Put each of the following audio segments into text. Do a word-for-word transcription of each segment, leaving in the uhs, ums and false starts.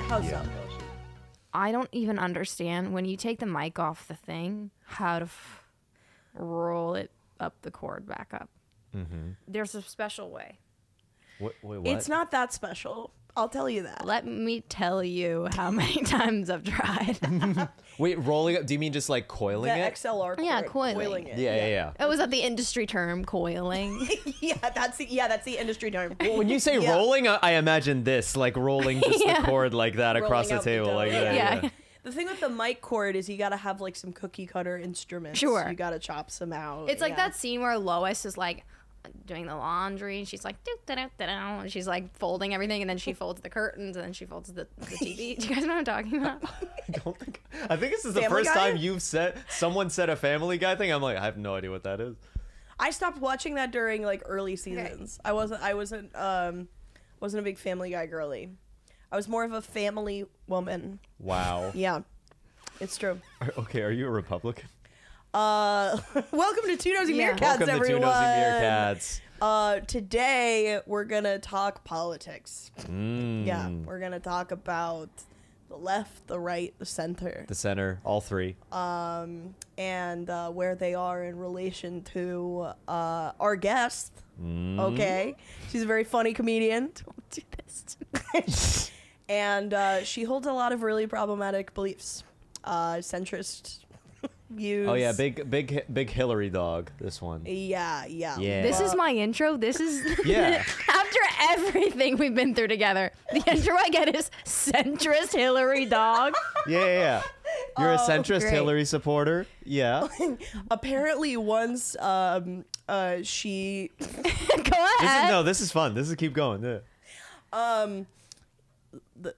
How Yeah. so? I don't even understand when you take the mic off the thing how to f- roll it up the cord back up. Mm-hmm. There's a special way. What, wait, what? It's not that special. I'll tell you that. Let me tell you how many times I've tried. Wait, rolling up? Do you mean just like coiling The it? X L R cord. Yeah, coiling. coiling it. Yeah, yeah, yeah. It was at the industry term, coiling. yeah, that's the yeah, that's the industry term. When you say Yeah. rolling, I I imagine this, like rolling just Yeah. the cord like that across Rolling the out the table, dough. like that. Yeah. Yeah. The thing with the mic cord is you gotta have like some cookie cutter instruments. Sure. You gotta chop some out. It's like yeah. that scene where Lois is like doing the laundry and she's like, doo, doo, doo, doo, doo, and she's like folding everything and then she folds the curtains and then she folds the, the T V. Do you guys know what I'm talking about? I don't think. I think this is the Family first Guy? time you've said someone said a Family Guy thing. I'm like, I have no idea what that is. I stopped watching that during like early seasons. I wasn't I wasn't um wasn't a big Family Guy girly. I was more of a family woman. Wow. Yeah. It's true. Are- Okay, are you a Republican? Uh welcome to Two Nosy Yeah. Meerkats, Welcome everyone. to Two Nosy Meerkats. Uh today we're gonna talk politics. Mm. Yeah, we're gonna talk about the left, the right, the center, The center, all three. um, and uh, where they are in relation to uh, our guest. Mm. Okay, she's a very funny comedian, Don't do this to me. and uh, she holds a lot of really problematic beliefs, uh, centrist views. Oh yeah, big, big, big Hillary dog. This one. Yeah, yeah. Yeah. This is Uh, my intro. This is Yeah. after everything we've been through together. The intro I get is centrist Hillary dog. Yeah, yeah, yeah. You're a Oh, centrist great. Hillary supporter. Yeah. apparently once um, uh, she Go This is, ahead. no, this is fun. This is keep going. Yeah. um. The,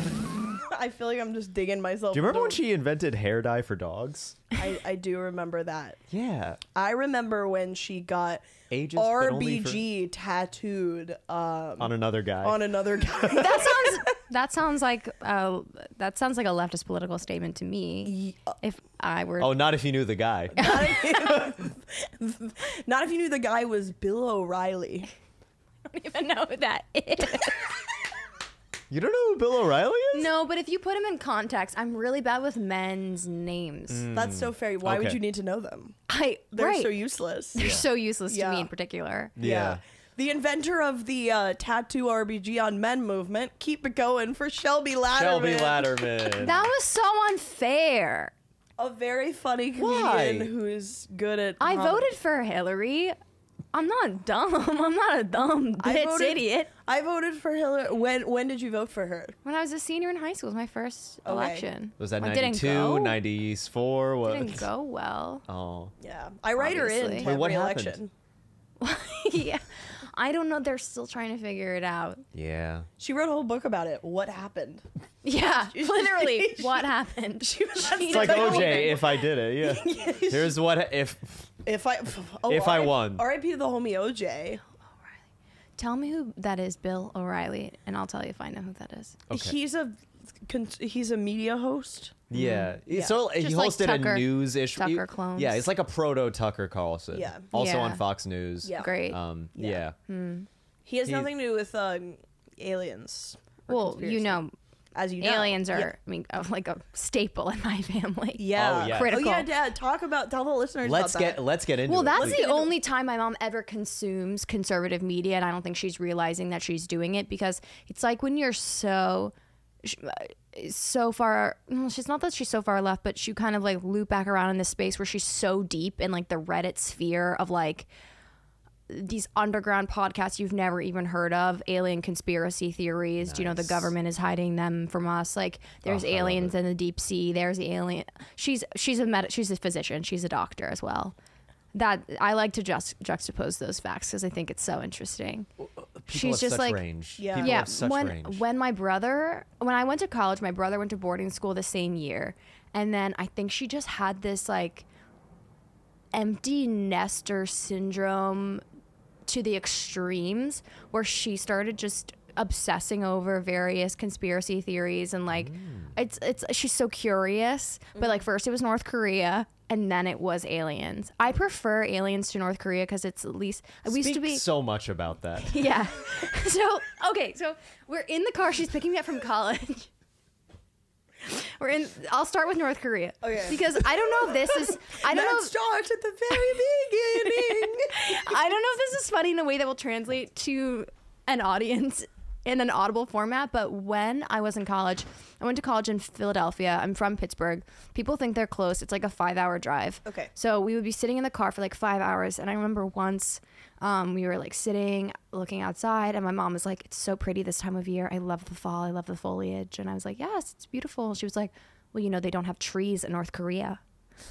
I feel like I'm just digging myself. Do you remember when into- she invented hair dye for dogs? I, I do remember that. Yeah. I remember when she got Ages, but only R B G tattooed um, On another guy. on another guy. That sounds. That sounds like. Uh, that sounds like a leftist political statement to me. If I were. oh, not if you knew the guy. Not if you knew the guy was Bill O'Reilly. I don't even know who that is. You don't know who Bill O'Reilly is? No, but if you put him in context, I'm really bad with men's names. That's so fair. Why would Okay. you need to know them? I They're right. so useless. They're so useless to Yeah. me in particular. Yeah. The inventor of the uh, tattoo R B G on men movement. Keep it going for Shelby Latterman. Shelby Latterman. That was so unfair. A very funny comedian Why? who's good at I comedy. voted for Hillary. I'm not dumb. I'm not a dumb I bitch voted- idiot. I voted for Hillary. When when did you vote for her? When I was a senior in high school, it was my first Okay. election. Was that It didn't ninety-two, go. ninety-four? What? Didn't go well. Oh. Yeah, I write her in Obviously. to Wait, what every happened? election. Yeah. I don't know. They're still trying to figure it out. Yeah. She wrote a whole book about it. What happened? Yeah. Literally, what happened? She was It's like O J if I did it. Yeah. Here's what if If I oh, If I R I P won. R I P to the homie O J. Tell me who that is, Bill O'Reilly, and I'll tell you if I know who that is. Okay. He's a con- he's a media host. Yeah. Yeah. So he Just like hosted Tucker- a news issue. Tucker clones. Yeah, it's like a proto Tucker Carlson. Yeah. Also Yeah. on Fox News. Yeah. Great. Um Yeah. yeah. He has He's- nothing to do with um, aliens. or Well, conspiracy, you know, as you know, aliens are, Yeah. I mean, uh, like a staple in my family. Yeah. Oh, yeah. Critical. Oh yeah, Dad. Talk about tell the listeners. Let's about get that. let's get into Well, it. that's please. the only time my mom ever consumes conservative media, and I don't think she's realizing that she's doing it because it's like when you're so, sh- so far. Well, she's not that she's so far left, but she kind of like loop back around in this space where she's so deep in like the Reddit sphere of like these underground podcasts you've never even heard of, alien conspiracy theories. Do you know the Nice. government is hiding them from us? Like there's Oh, I love aliens it. in the deep sea. There's the alien. She's she's a med- she's a physician. She's a doctor as well. That I like to just juxtapose those facts because I think it's so interesting. People she's have just such like- range. Yeah. People yeah, have such when range. when my brother when I went to college, my brother went to boarding school the same year, and then I think she just had this like empty nester syndrome to the extremes where she started just obsessing over various conspiracy theories and like it's it's she's so curious, but like first it was North Korea and then it was aliens. I prefer aliens to North Korea because it's at least we used to Speak be so much about that. yeah. So okay, so we're in the car. She's picking me up from college. We're in. I'll start with North Korea. Okay. Because I don't know if this is. I don't know. Let's If, start at the very beginning. I don't know if this is funny in a way that will translate to an audience in an audible format. But when I was in college, I went to college in Philadelphia. I'm from Pittsburgh. People think they're close. It's like a five-hour drive. Okay. So we would be sitting in the car for like five hours, and I remember once. Um, we were like sitting, looking outside, and my mom was like, "It's so pretty this time of year. I love the fall. I love the foliage." And I was like, "Yes, it's beautiful." She was like, "Well, you know, they don't have trees in North Korea."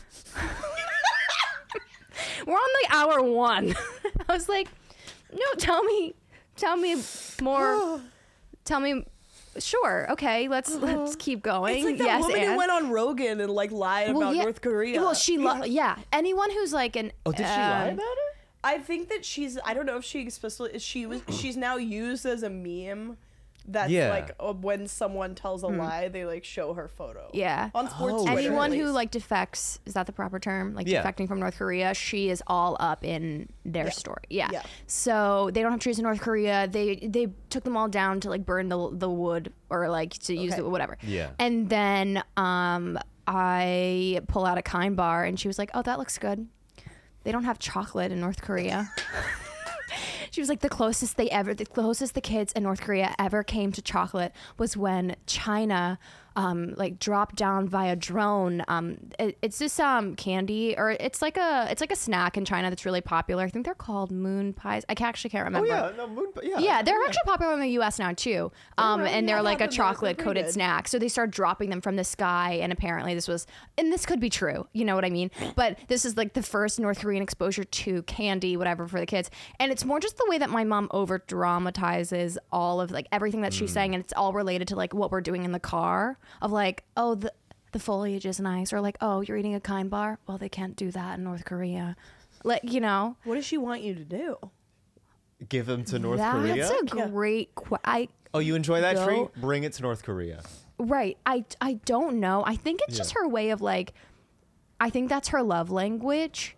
We're on like hour one. I was like, "No, tell me, tell me more. Tell me." Sure. Okay. Let's let's keep going. It's like that yes, woman and who went on Rogan and like lied Well, about yeah. North Korea. Well, she yeah. lo- yeah. Anyone who's like an Oh, did she uh, lie about it? I think that she's. I don't know if she explicitly. She was. She's now used as a meme. That's Yeah. like uh, when someone tells a lie, they like show her photo. Yeah. On sports. Oh, Twitter, Anyone at who least. like defects, is that the proper term? Like Yeah. defecting from North Korea, she is all up in their Yeah. story. Yeah. Yeah. So they don't have trees in North Korea. They they took them all down to like burn the the wood or like to use Okay. the whatever. Yeah. And then um I pull out a Kind bar and she was like, "Oh, that looks good. They don't have chocolate in North Korea." She was like, the closest they ever, the closest the kids in North Korea ever came to chocolate was when China, um, like dropped down via drone. Um, it, it's this um candy, or it's like a, it's like a snack in China that's really popular. I think they're called moon pies. I ca- actually can't Oh remember. yeah, no moon. Yeah. Yeah, they're actually popular in the U S now too. Um, right. and they're I've like had a them. They're- they're chocolate pretty coated good. snack. So they start dropping them from the sky, and apparently this was, and this could be true. You know what I mean? But this is like the first North Korean exposure to candy, whatever, for the kids. And it's more just the way that my mom over dramatizes all of like everything that she's saying, and it's all related to like what we're doing in the car. Of like, oh, the the foliage is nice, or like, oh, you're eating a Kind bar. Well, they can't do that in North Korea. Like, you know. What does she want you to do? Give them to North That's Korea. a great que- I Oh, you enjoy that Go- treat? Bring it to North Korea. Right. I I don't know. I think it's just Yeah. her way of like I think that's her love language.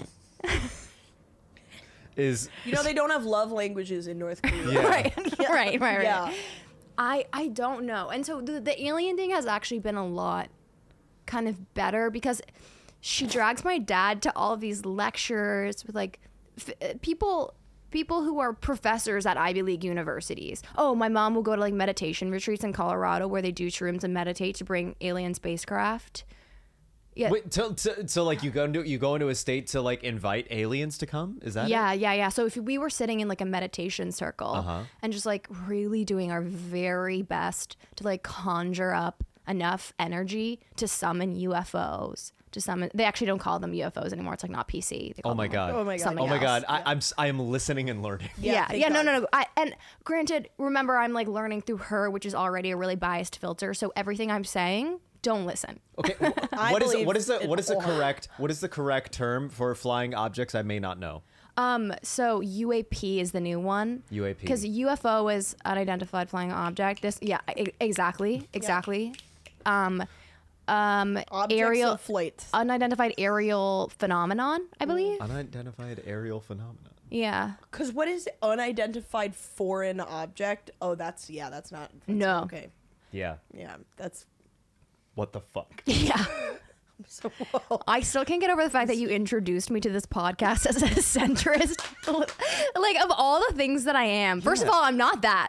Is You know they don't have love languages in North Korea. Yeah. Right. right, right, right. Yeah. I I don't know. And so the the alien thing has actually been a lot kind of better because she drags my dad to all of these lectures with like f- people people who are professors at Ivy League universities. Oh, my mom will go to like meditation retreats in Colorado where they do shrooms and meditate to bring alien spacecraft. Yeah. wait, so, so, so like you go into you go into a state to like invite aliens to come? Is that Yeah, it? yeah, yeah. So if we were sitting in like a meditation circle Uh-huh. and just like really doing our very best to like conjure up enough energy to summon U F Os, to summon, they actually don't call them U F Os anymore. It's like not P C. They call Oh my them, god. Oh my God. something Oh my else. god. I, I'm s- I am listening and learning. Yeah, Yeah, thank yeah, no, God. no, no. I, and granted, remember, I'm like learning through her, which is already a really biased filter. So everything I'm saying, don't listen. Okay. wh- I what is believe what is the in what is the wholeheartedly. correct what is the correct term for flying objects I may not know? Um, so U A P is the new one. U A P. Because U F O is unidentified flying object. This, yeah, e- exactly, exactly. Um, um, Objects aerial, of flight. unidentified aerial phenomenon, I believe. Unidentified aerial phenomenon. Yeah. Because what is unidentified foreign object? Oh, that's yeah, that's not. That's No. not okay. Yeah. Yeah, that's What the fuck? Yeah. so. Whoa. I still can't get over the fact that you introduced me to this podcast as a centrist. Like, of all the things that I am, first of Yeah. all, I'm not that.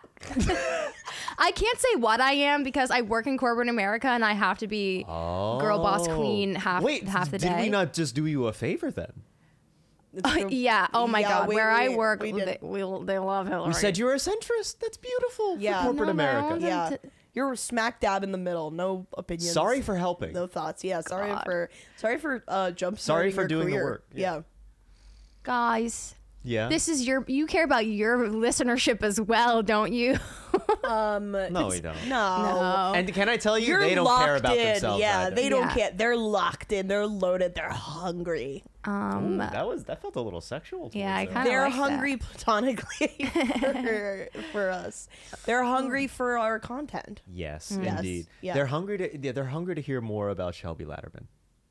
I can't say what I am because I work in corporate America and I have to be girl boss queen half Wait, half the did day. we not just do you a favor then? It's true. Yeah. Oh my Yeah, God. we- Where I we- work, we they, did. we'll, they love Hillary. You said you were a centrist. That's beautiful Yeah. for corporate No, no, America. no. Yeah, to- you're smack dab in the middle. No opinions. Sorry for helping. No thoughts. Yeah, sorry God. for sorry for uh jump. Sorry for your doing the career. work. Yeah. Yeah. Guys, Yeah. this is your. You care about your listenership as well, don't you? Um. no, we don't. No. No. And can I tell you, You're they don't locked care about in. themselves. Yeah, either. they don't Yeah. care. They're locked in. They're loaded. They're hungry. Um. Ooh, that was that felt a little sexual. Yeah, I towards kinda- them. They're like that. hungry platonically for, for us. They're hungry for our content. Yes, Yes, indeed. yeah. They're hungry to. Yeah, they're hungry to hear more about Shelby Latterman.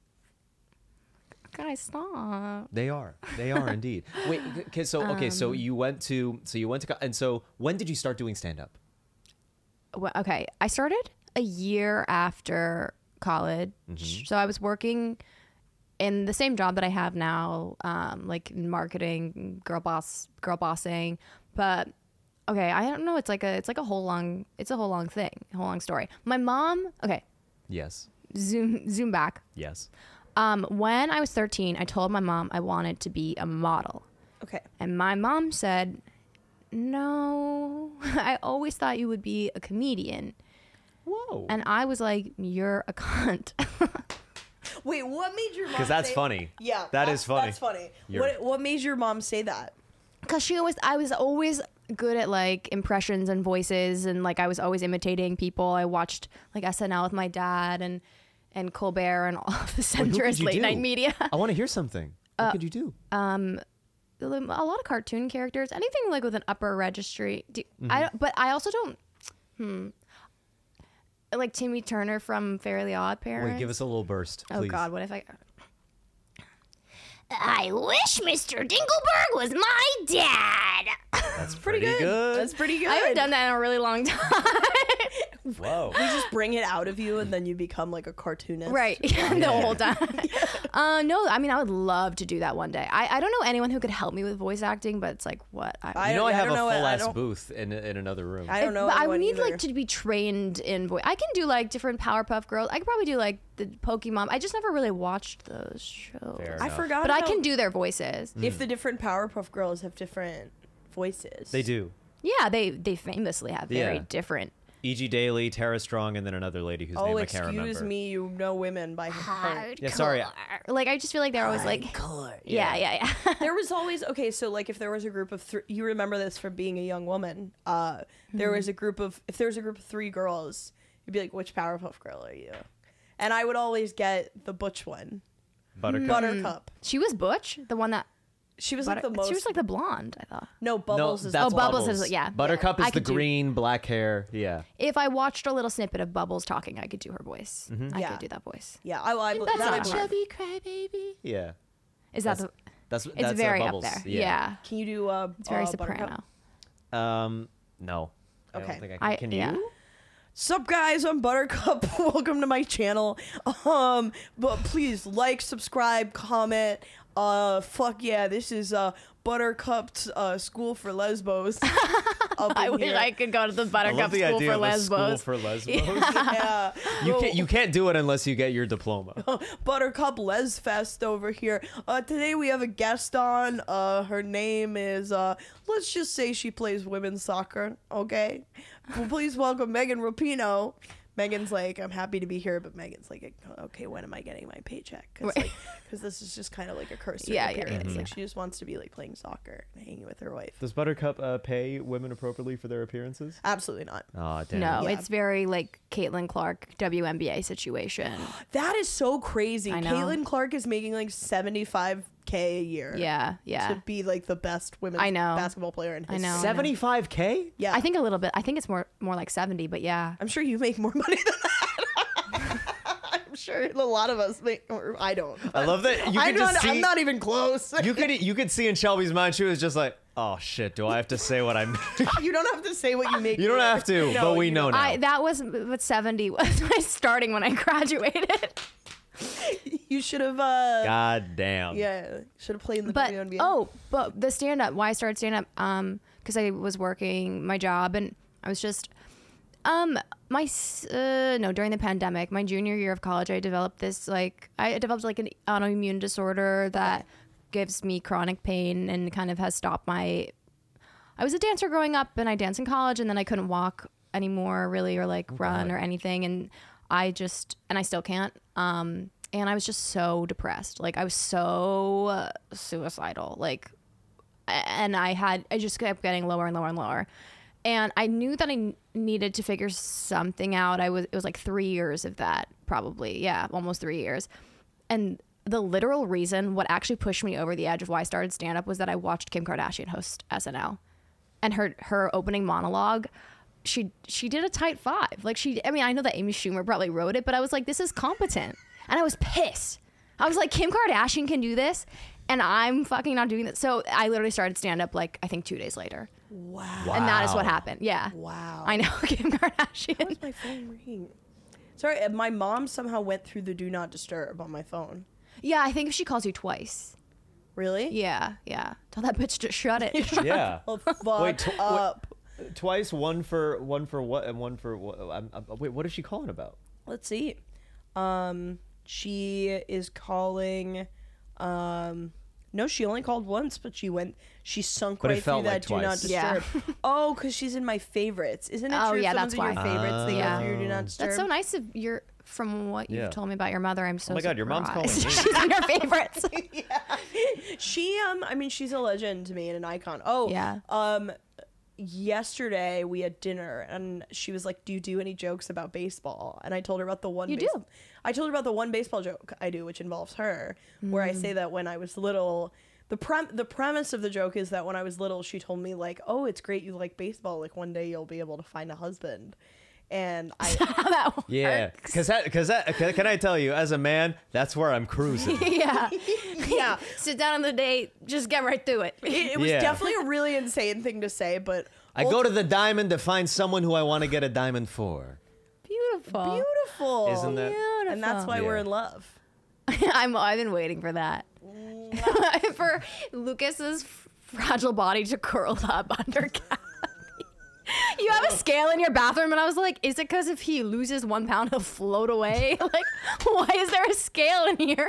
Guys, stop. They are. They are indeed. Wait. Okay. So okay. So Um, you went to. So you went to. co- And so when did you start doing stand up? Well, okay, I started a year after college. So I was working in the same job that I have now, um, like in marketing, girl boss, girl bossing. But okay, I don't know. It's like a, it's like a whole long, it's a whole long thing, a whole long story. My mom, okay, Yes. zoom, zoom back. Yes. Um, when I was thirteen, I told my mom I wanted to be a model. Okay. And my mom said, no, I always thought you would be a comedian. Whoa. And I was like, you're a cunt. Wait, what made your mom? Because that's say- funny. Yeah, That that's- is funny. That's funny. You're- What What made your mom say that? Because she always, I was always good at like impressions and voices, and like I was always imitating people. I watched like S N L with my dad and and Colbert and all of the Wait, who could centrist you late do? night media. I want to hear something. What could you do? Um, a lot of cartoon characters, anything like with an upper registry. Do, I don't, but I also don't. Hmm. Like Timmy Turner from Fairly Odd Parents. Wait, give us a little burst, Oh please. God, what if I? I wish Mister Dinkelberg was my dad. That's Pretty, pretty, good. That's pretty good. I haven't done that in a really long time. Whoa. You just bring it out of you, and then you become like a cartoonist. Right, the whole time. uh, no, I mean, I would love to do that one day. I, I don't know anyone who could help me with voice acting, but it's like, what? I, I- You know I I have don't a know what- full I ass don't- booth in in another room. I don't know. But I anyone would need either. like to be trained in voice. I can do like different Powerpuff Girls. I could probably do like the Pokemon. I just never really watched those shows. Fair I enough. forgot. But I about can do their voices. if the different Powerpuff Girls have different voices. They do. Yeah, they they famously have very Yeah. different. E G Daily, Tara Strong, and then another lady whose Oh, name I can't excuse remember. me, you know women by heart. Yeah, sorry. Like I just feel like they're always like, yeah, yeah, yeah. There was always okay. So like, if there was a group of three, you remember this from being a young woman. Uh, there Mm-hmm. was a group of if there was a group of three girls, you'd be like, which Powerpuff Girl are you? And I would always get the butch one, Buttercup. Buttercup. She was Butch, the one that. She was Butter- like the most. She was like the blonde. I thought. no No, Bubbles. is that's Oh, Bubbles is- yeah. Buttercup I is the could do- green, black hair. Yeah. If I watched a little snippet of Bubbles talking, I could do her voice. I Yeah. could do that voice. yeah. I, I, That's that I not believe. chubby crybaby. Yeah. Is that That's- the? That's It's that's uh, very Bubbles. up there. Yeah. Yeah, Can you do? Uh, it's very uh, soprano. Buttercup? Um. No. I Okay. don't think I can. I can yeah. you? Sup guys, I'm Buttercup. Welcome to my channel. Um, but please like, subscribe, comment. Uh, fuck yeah, this is uh Buttercup's uh school for lesbos. Up I in wish here. I could go to the I Buttercup love the School idea for of a school Lesbos. for lesbos. Yeah, You Well, can't you can't do it unless you get your diploma. Buttercup Les Fest over here. Uh, today we have a guest on. Uh, her name is uh, let's just say she plays women's soccer. Okay, well, please welcome Megan Rapinoe. Megan's like, I'm happy to be here, but Megan's like, okay, when am I getting my paycheck? Because Right. like, this is just kind of like a cursory Yeah, yeah, appearance. yeah, Like yeah. she just wants to be like playing soccer and hanging with her wife. Does Buttercup uh, pay women appropriately for their appearances? Absolutely not. Oh, damn. No, Yeah. it's very like Caitlin Clark W N B A situation. That is so crazy. I know. Caitlin Clark is making like seventy-five k a year. Yeah, yeah. To be like the best women's I know. basketball player in I history. know. seventy-five K? Yeah. I think a little bit. I think it's more more like seventy, but yeah. I'm sure you make more money than that. I'm sure a lot of us make, or I don't. I love that you I'm can just not, see. I'm not even close. you could you could see in Shelby's mind she was just like, oh shit, do I have to say what I'm? You don't have to say what you make. You don't either. have to, No, but we you know don't. now. I that was what seventy was my starting when I graduated. You should have. Uh, God damn. Yeah, should have played in the But W N B A. oh, but the stand up. Why I started stand up? Um, because I was working my job and I was just, um, my s- uh no during the pandemic, my junior year of college, I developed this like I developed like an autoimmune disorder that gives me chronic pain and kind of has stopped my. I was a dancer growing up and I danced in college and then I couldn't walk anymore really or like run or anything and I just and I still can't. Um, and I was just so depressed. Like I was so uh, suicidal. Like, a- and I had I just kept getting lower and lower and lower. And I knew that I n- needed to figure something out. I was it was like three years of that probably. Yeah, almost three years. And the literal reason what actually pushed me over the edge of why I started stand up was that I watched Kim Kardashian host S N L. And her her opening monologue, she she did a tight five. Like she I mean, I know that Amy Schumer probably wrote it, but I was like, this is competent. And I was pissed. I was like, Kim Kardashian can do this and I'm fucking not doing this. So I literally started stand up like I think two days later. Wow. And that is what Wow. happened. Yeah. Wow. I know Kim Kardashian. Why is my phone ringing? Sorry, uh, my mom somehow went through the do not disturb on my phone. Yeah, I think if she calls you twice. Really? Yeah, yeah. Tell that bitch to shut it. Yeah. Oh, fuck Wait, tw- wait. up. Twice, one for one for what and one for what? I'm, I'm, wait, what is she calling about? Let's see. Um, she is calling. Um, no, she only called once, but she went. She sunk But it right felt through like that do not twice. Yeah. disturb. Oh, because she's in my favorites. Isn't it Oh, true? if yeah, someone's that's in your why. favorites. They Yeah. go through your do not disturb. That's so nice of your from what you've Yeah. told me about your mother. I'm so Oh my God, your mom's calling surprised. me. She's in your favorites. She um, I mean, she's a legend to me and an icon. Oh Yeah. Um, yesterday we had dinner and she was like, "Do you do any jokes about baseball?" And I told her about the one. You base- do? I told her about the one baseball joke I do, which involves her, where I Mm. say that when I was little. The prem the premise of the joke is that when I was little, she told me like, "Oh, it's great you like baseball. Like one day you'll be able to find a husband." And I That Yeah, works. because that because that can, can I tell you, as a man, that's where I'm cruising. Yeah. yeah, Sit down on the date. Just get right through it. it, it was Yeah. definitely a really insane thing to say, but I go to the diamond to find someone who I want to get a diamond for. Beautiful. beautiful, Isn't that- Beautiful. and that's why we're Yeah. in love. I'm. I've been waiting for that. For Lucas's fragile body to curl up under Gabby. You have a scale in your bathroom, and I was like, is it because if he loses one pound, he'll float away? Like, why is there a scale in here?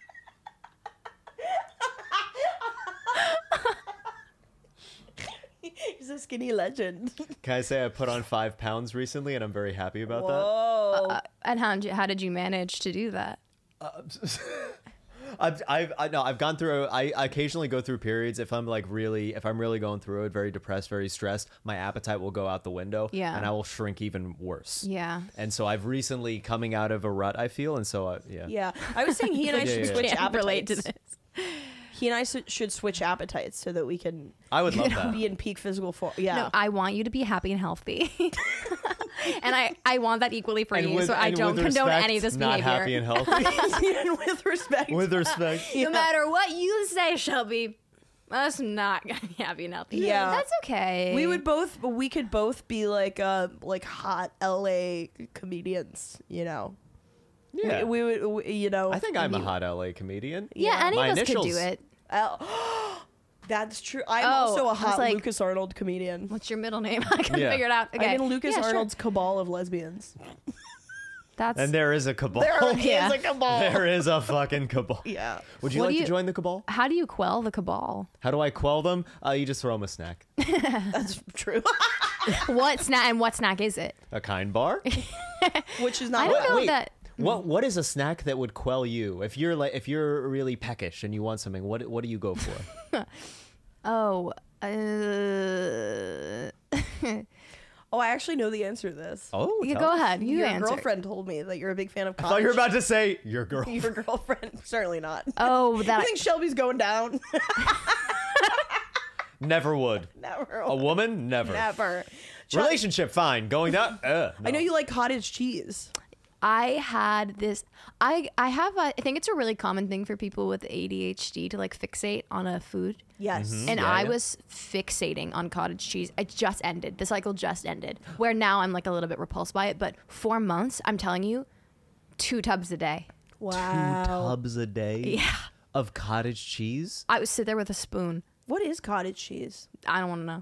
He's a skinny legend. Can I say I put on five pounds recently, and I'm very happy about Whoa. Uh, and how did, you, how did you manage to do that? that. I've, I've, I know I've gone through. I occasionally go through periods if I'm like really, if I'm really going through it, very depressed, very stressed. My appetite will go out the window, Yeah. and I will shrink even worse. Yeah. And so I've recently coming out of a rut. I feel, and so I, yeah. Yeah, I was saying he and I Yeah, should yeah, switch Can't appetites. relate to this. He and I s- should switch appetites so that we can I would love that. be in peak physical form. Yeah. No, I want you to be happy and healthy. And I, I want that equally for And you, with- so I and don't with condone respect, any of this not behavior. happy and healthy. And with respect. with respect. No matter what you say, Shelby, us not gonna be happy and healthy. Yeah. That's okay. we would both, we could both be like, uh, like hot L A comedians, you know. Yeah. We, we would, we, you know. I think I'm a you- hot L A comedian. Yeah, any My of us could do initials- it. L- That's true. I'm Oh, also I a was hot like- Lucas Arnold comedian. What's your middle name? I couldn't Yeah. figure it out. Okay. I'm in Lucas Yeah, sure. Arnold's cabal of lesbians. That's And there is a cabal. There Yeah. is a cabal. There is a fucking cabal. Yeah. Would you What like do to you- join the cabal? how do you quell the cabal? How do I quell them? Uh, you just throw them a snack. That's true. What snack and what snack is it? A kind bar? Which is I not. don't know Wait, that. What what is a snack that would quell you? If you're like if you're really peckish and you want something, what what do you go for? Oh, uh, Oh, I actually know the answer to this. Oh, you tell go us. ahead. You Your answer. girlfriend told me that you're a big fan of I cottage. thought you were about to say your girl. Your girlfriend. Certainly not. Oh, I that. think Shelby's going down. Never would. Never. A woman? Never. Never. Shel- Relationship? Fine. Going down? Uh, I know no. you like cottage cheese. I had this. I I have. A, I think it's a really common thing for people with A D H D to like fixate on a food. Yes. And Mm-hmm. Yeah, I yeah. was fixating on cottage cheese. It just ended. The cycle just ended. Where now I'm like a little bit repulsed by it. But four months, I'm telling you, two tubs a day. Wow. Tubs a day Yeah. of cottage cheese? I would sit there with a spoon. What is cottage cheese? I don't want to know.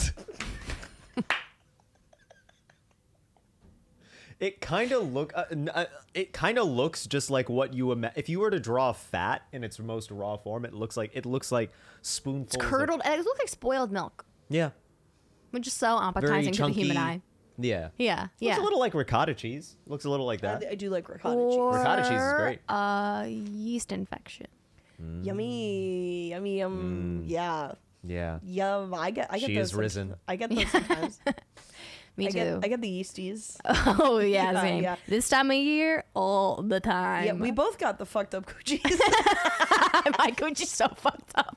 It kind of look. Uh, n- uh, it kind of looks just like what you imagine. If you were to draw fat in its most raw form, it looks like it looks like spoonfuls. It's of- curdled. And it looks like spoiled milk, yeah. which is so Very appetizing to the chunky. human eye. Yeah. Yeah. Looks Yeah. a little like ricotta cheese. Looks a little like I, that. I do like ricotta or Ricotta cheese is great. Uh, yeast infection. cheese. Yummy. Yummy. Yum. Yeah. Yeah. Yum. I get. I get She those. is some- risen. I get those sometimes. Me I too. get. I get the yeasties. Oh yeah, Yeah, same. yeah. This time of year, all the time. Yeah, we both got the fucked up coochies. My Gucci's so fucked up.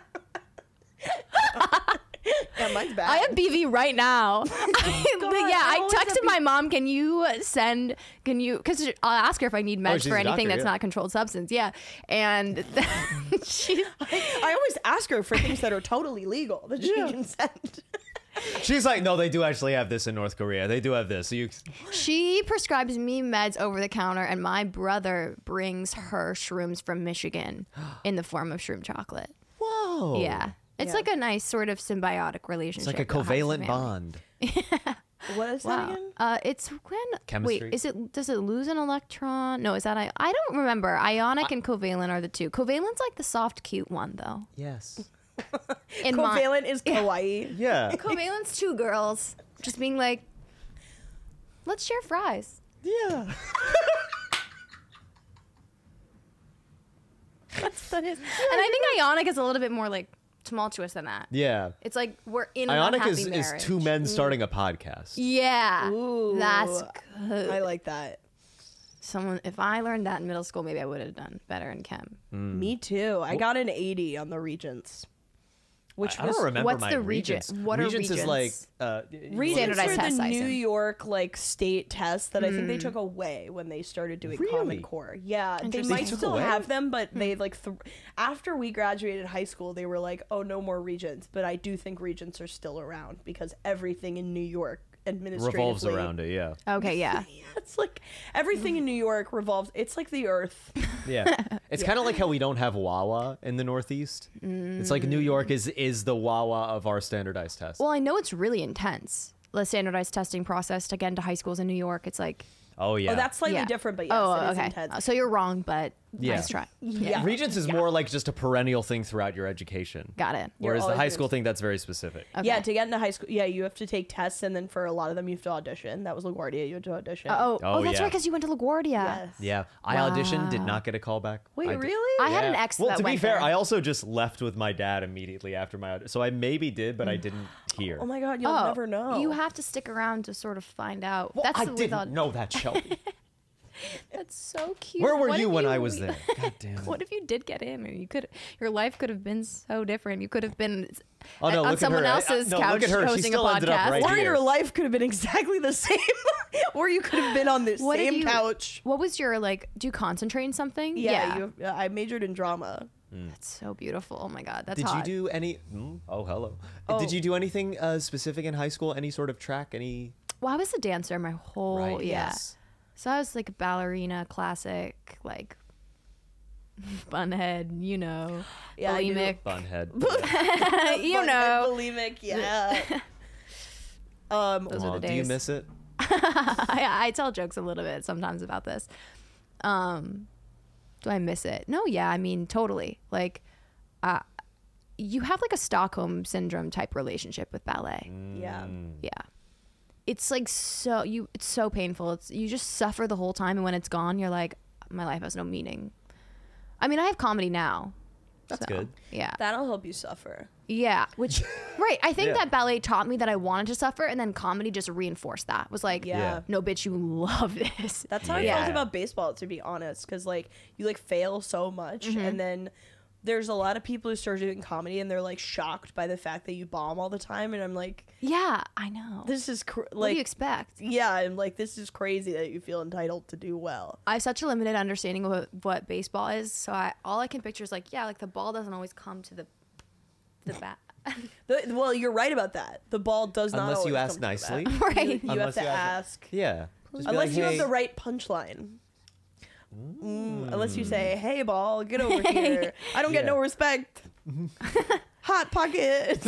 Yeah, mine's bad. I have B V right now. I, God, but yeah, I I always have texted B- my mom. Can you send? Can you? Because I'll ask her if I need meds Oh, she's for a anything doctor, that's yeah. not a controlled substance. Yeah, and she. I always ask her for things that are totally legal that she Yeah. can send. She's like, no, they do actually have this in North Korea. They do have this. So you, She prescribes me meds over the counter, and my brother brings her shrooms from Michigan in the form of shroom chocolate. whoa. Yeah. It's Yeah. like a nice sort of symbiotic It's relationship. like a that happens in covalent family. bond. What is that Wow. again? Uh, it's when Chemistry? wait, is it does it lose an electron? No, is that I? I don't remember. Ionic and covalent are the two. Covalent's like the soft, cute one, though. Yes. In my- Covalent is kawaii. Yeah. Covalent's two girls just being like, let's share fries. Yeah. That's that is. And I think Ionic is a little bit more like tumultuous than that. Yeah. It's like we're in Ionic a happy is, is marriage. two men starting a podcast. Yeah, Ooh. that's good. I like that. Someone, if I learned that in middle school, maybe I would have done better in chem. Me too. I got an eighty on the Regents. Which I was don't remember what's my the regent- Regents. what are Regents is like regents? uh, Regents Standardized are tests, the I New assume. York like state tests that I think they took away when they started doing Really? Common Core. Yeah, they Interesting. might They took still away? have them, but they like th- after we graduated high school, they were like, "Oh, no more Regents." But I do think Regents are still around because everything in New York administratively revolves around it. Yeah. Okay, yeah. It's like everything in New York revolves. It's like the Earth. Yeah. It's kind of like how we don't have Wawa in the Northeast. It's like New York is is the Wawa of our standardized test. Well, I know it's really intense. The standardized testing process to get into high schools in New York, it's like, oh yeah. Oh, that's slightly yeah. different, but yes, oh, it is okay. intense. Uh, So you're wrong, but Yeah. nice try. yeah. Regents is more like just a perennial thing throughout your education. Got it. You're Whereas the always high gonna- school thing, that's very specific. Okay. Yeah, to get into high school, yeah, you have to take tests, and then for a lot of them, you have to audition. That was LaGuardia. You had to audition. Uh, oh, Oh, oh, that's yeah. right, because you went to LaGuardia. yes. Yeah. I auditioned, did not get a call back. Wait, I did- really? I had an Yeah. ex Well, that to be went fair, there. I also just left with my dad immediately after my audition. So I maybe did, but I didn't hear. Oh my god, you'll Oh, never know. You have to stick around to sort of find out. Well, that's I the didn't without- know that, Shelby. That's so cute. Where were What you if when I was there? God damn it. What if you did get in, and you could, your life could have been so different. You could have been Oh, no, on look at someone her. I- I- else's no, couch look at her. She hosting still a ended up podcast. right or here. your life could have been exactly the same, or you could have been on the What did same you- couch. What was your like? Do you concentrate in something? Yeah, You have, I majored in drama. That's so beautiful. Oh my god, that's Did hot. you do any? Mm, oh, hello. Oh. Did you do anything uh, specific in high school? Any sort of track? Any? Well, I was a dancer my whole Right, yeah. yes. So I was like a ballerina, classic, like bunhead, you know, Yeah, I do. bulimic, Bunhead. you know. bulimic. Yeah. um, Those are Aw, the do you days. miss it? I, I tell jokes a little bit sometimes about this. Um, do I miss it? No, yeah, I mean, totally. Like, uh, you have like a Stockholm syndrome type relationship with ballet. yeah. Yeah. It's like so you it's so painful. It's you just suffer the whole time, and when it's gone, you're like, my life has no meaning. I mean, I have comedy now. That's so, good. Yeah. That'll help you suffer. Yeah, which right. I think Yeah. that ballet taught me that I wanted to suffer, and then comedy just reinforced that. Was like, Yeah. Yeah. no, bitch, you love this. That's how I Yeah. felt about baseball, to be honest, because like you like fail so much, Mm-hmm. and then there's a lot of people who start doing comedy, and they're like shocked by the fact that you bomb all the time, and I'm like, Yeah, I know. this is cr- what do like, you expect? yeah, I'm like, this is crazy that you feel entitled to do well. I have such a limited understanding of what, what baseball is, so I all I can picture is like, yeah, like the ball doesn't always come to the the bat. The, well, you're right about that. The ball does not Unless you always ask come to the nicely. bat. Right. You, you have Unless to you ask- ask. Yeah. Just be Unless like, you have "Hey." the right punchline. Mm, unless you say, "Hey, ball, get over here. I don't get Yeah. no respect." Hot pocket.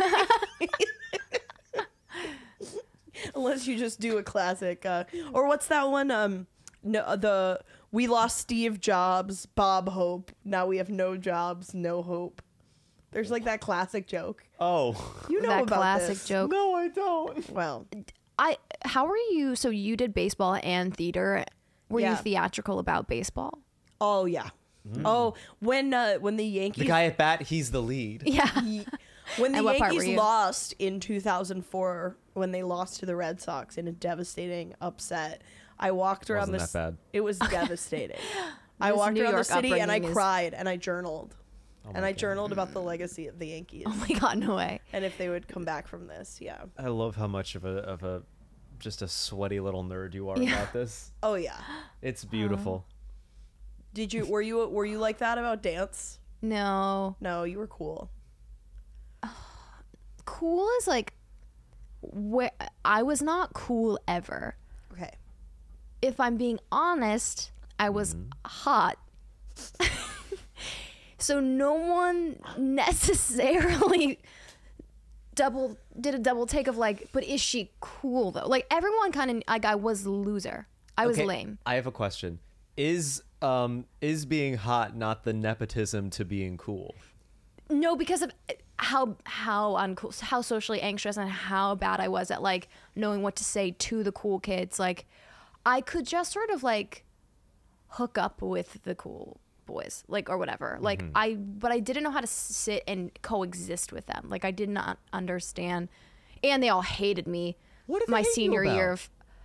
Unless you just do a classic, uh, or what's that one? Um, no, the we lost Steve Jobs, Bob Hope. Now we have no jobs, no hope. There's like that classic joke. Oh. You know that about classic this. joke. No, I don't. Well, I how were you? So you did baseball and theater. Were Yeah. you theatrical about baseball? oh yeah. Oh, when uh, when the Yankees The guy at bat, he's the lead. Yeah. Ye- when the And what part were Yankees you? lost in two thousand four, when they lost to the Red Sox in a devastating upset, I walked around Wasn't this. that bad? It was devastating. I This walked New around York the city and I upbringing is- cried and I journaled. Oh and my I God. journaled about the legacy of the Yankees Oh my god, no way. and if they would come back from this. Yeah. I love how much of a of a just a sweaty little nerd you are Yeah. about this. Oh yeah. It's beautiful. Did you were you were you like that about dance? No. No, you were cool. Cool is like where I was not cool ever. Okay. If I'm being honest, I was hot. So no one necessarily double did a double take of like, but is she cool though? Like everyone kind of like I was the loser. I was Okay, lame. I have a question. Is um is being hot not the nepotism to being cool? No, because of how how uncool, how socially anxious, and how bad I was at like knowing what to say to the cool kids. Like, I could just sort of like hook up with the cool boys, like or whatever. Like I, but I didn't know how to sit and coexist with them. Like I did not understand, and they all hated me. What did they my hate you senior about? year of.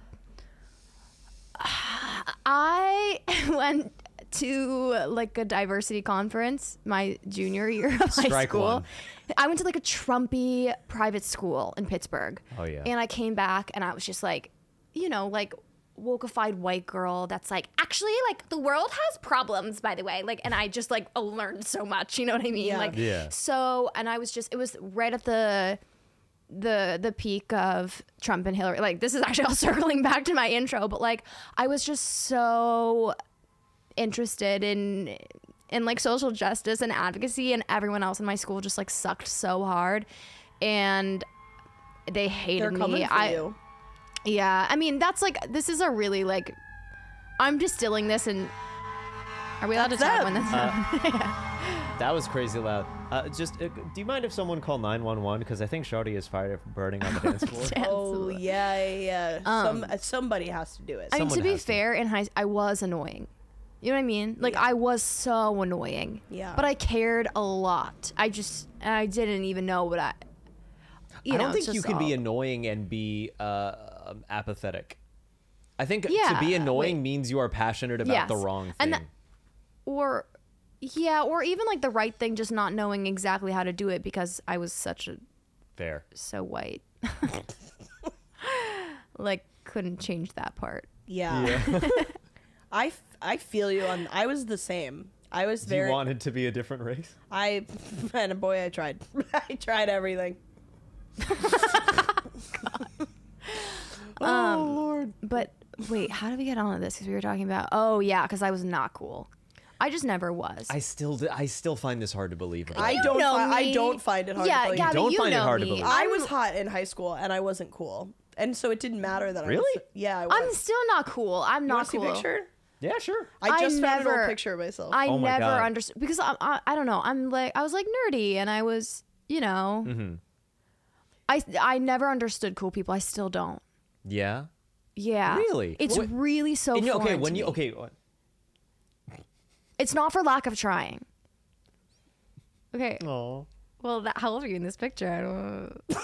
I went to like a diversity conference my junior year of high Strike school. one. I went to like a Trumpy private school in Pittsburgh. Oh, yeah. And I came back and I was just like, you know, like wokeified white girl that's like, actually, like the world has problems, by the way. Like, and I just like learned so much, you know what I mean? Yeah. Like, Yeah. so, and I was just, it was right at the, the the peak of Trump and Hillary. Like, this is actually all circling back to my intro, but like I was just so interested in in like social justice and advocacy, and everyone else in my school just like sucked so hard and they hated They're me. coming for I you. yeah, I mean that's like this is a really like I'm distilling this, and are we allowed to That's talk it. when this That was crazy loud. Uh, just, uh, do you mind if someone call nine one one? Because I think Shawty is fired of burning on the dance floor. Oh yeah, yeah. yeah. Some uh, somebody has to do it. I mean, Someone to be has to. fair, in high, I was annoying. You know what I mean? Like, I was so annoying. Yeah. But I cared a lot. I just, I didn't even know what I. You I know, don't think it's you just can be all- annoying and be uh, um, apathetic. I think to Yeah, be annoying wait. means you are passionate about Yes. the wrong thing. And that- Or, yeah, or even like the right thing, just not knowing exactly how to do it because I was such a Fair. so white. Like, couldn't change that part. Yeah. I, f- I feel you on. I was the same. I was You very. wanted to be a different race? I and boy, I tried. I tried everything. Um, oh, Lord. But wait, how did we get on to this? Because we were talking about, oh yeah, because I was not cool. I just never was. I still, d- I still find this hard to believe. about I you. don't. know Fi- I me. don't find it hard. yeah, to believe. Gabby, don't you find it know hard to me. believe. I I'm- was hot in high school and I wasn't cool, and so it didn't matter that I Really? was. Yeah, I was. I'm still not cool. I'm You not want to see cool. a picture? Yeah, sure. I I just found an never- old picture of myself. I Oh my never God. understood because I, I I don't know. I'm like I was like nerdy, and I was you know. Mm-hmm. I I never understood cool people. I still don't. Yeah. Yeah. Really? It's What- really so. And you, okay, foreign when to you me. okay, what- It's not for lack of trying. Okay. oh, Well, that, how old are you in this picture? I don't know.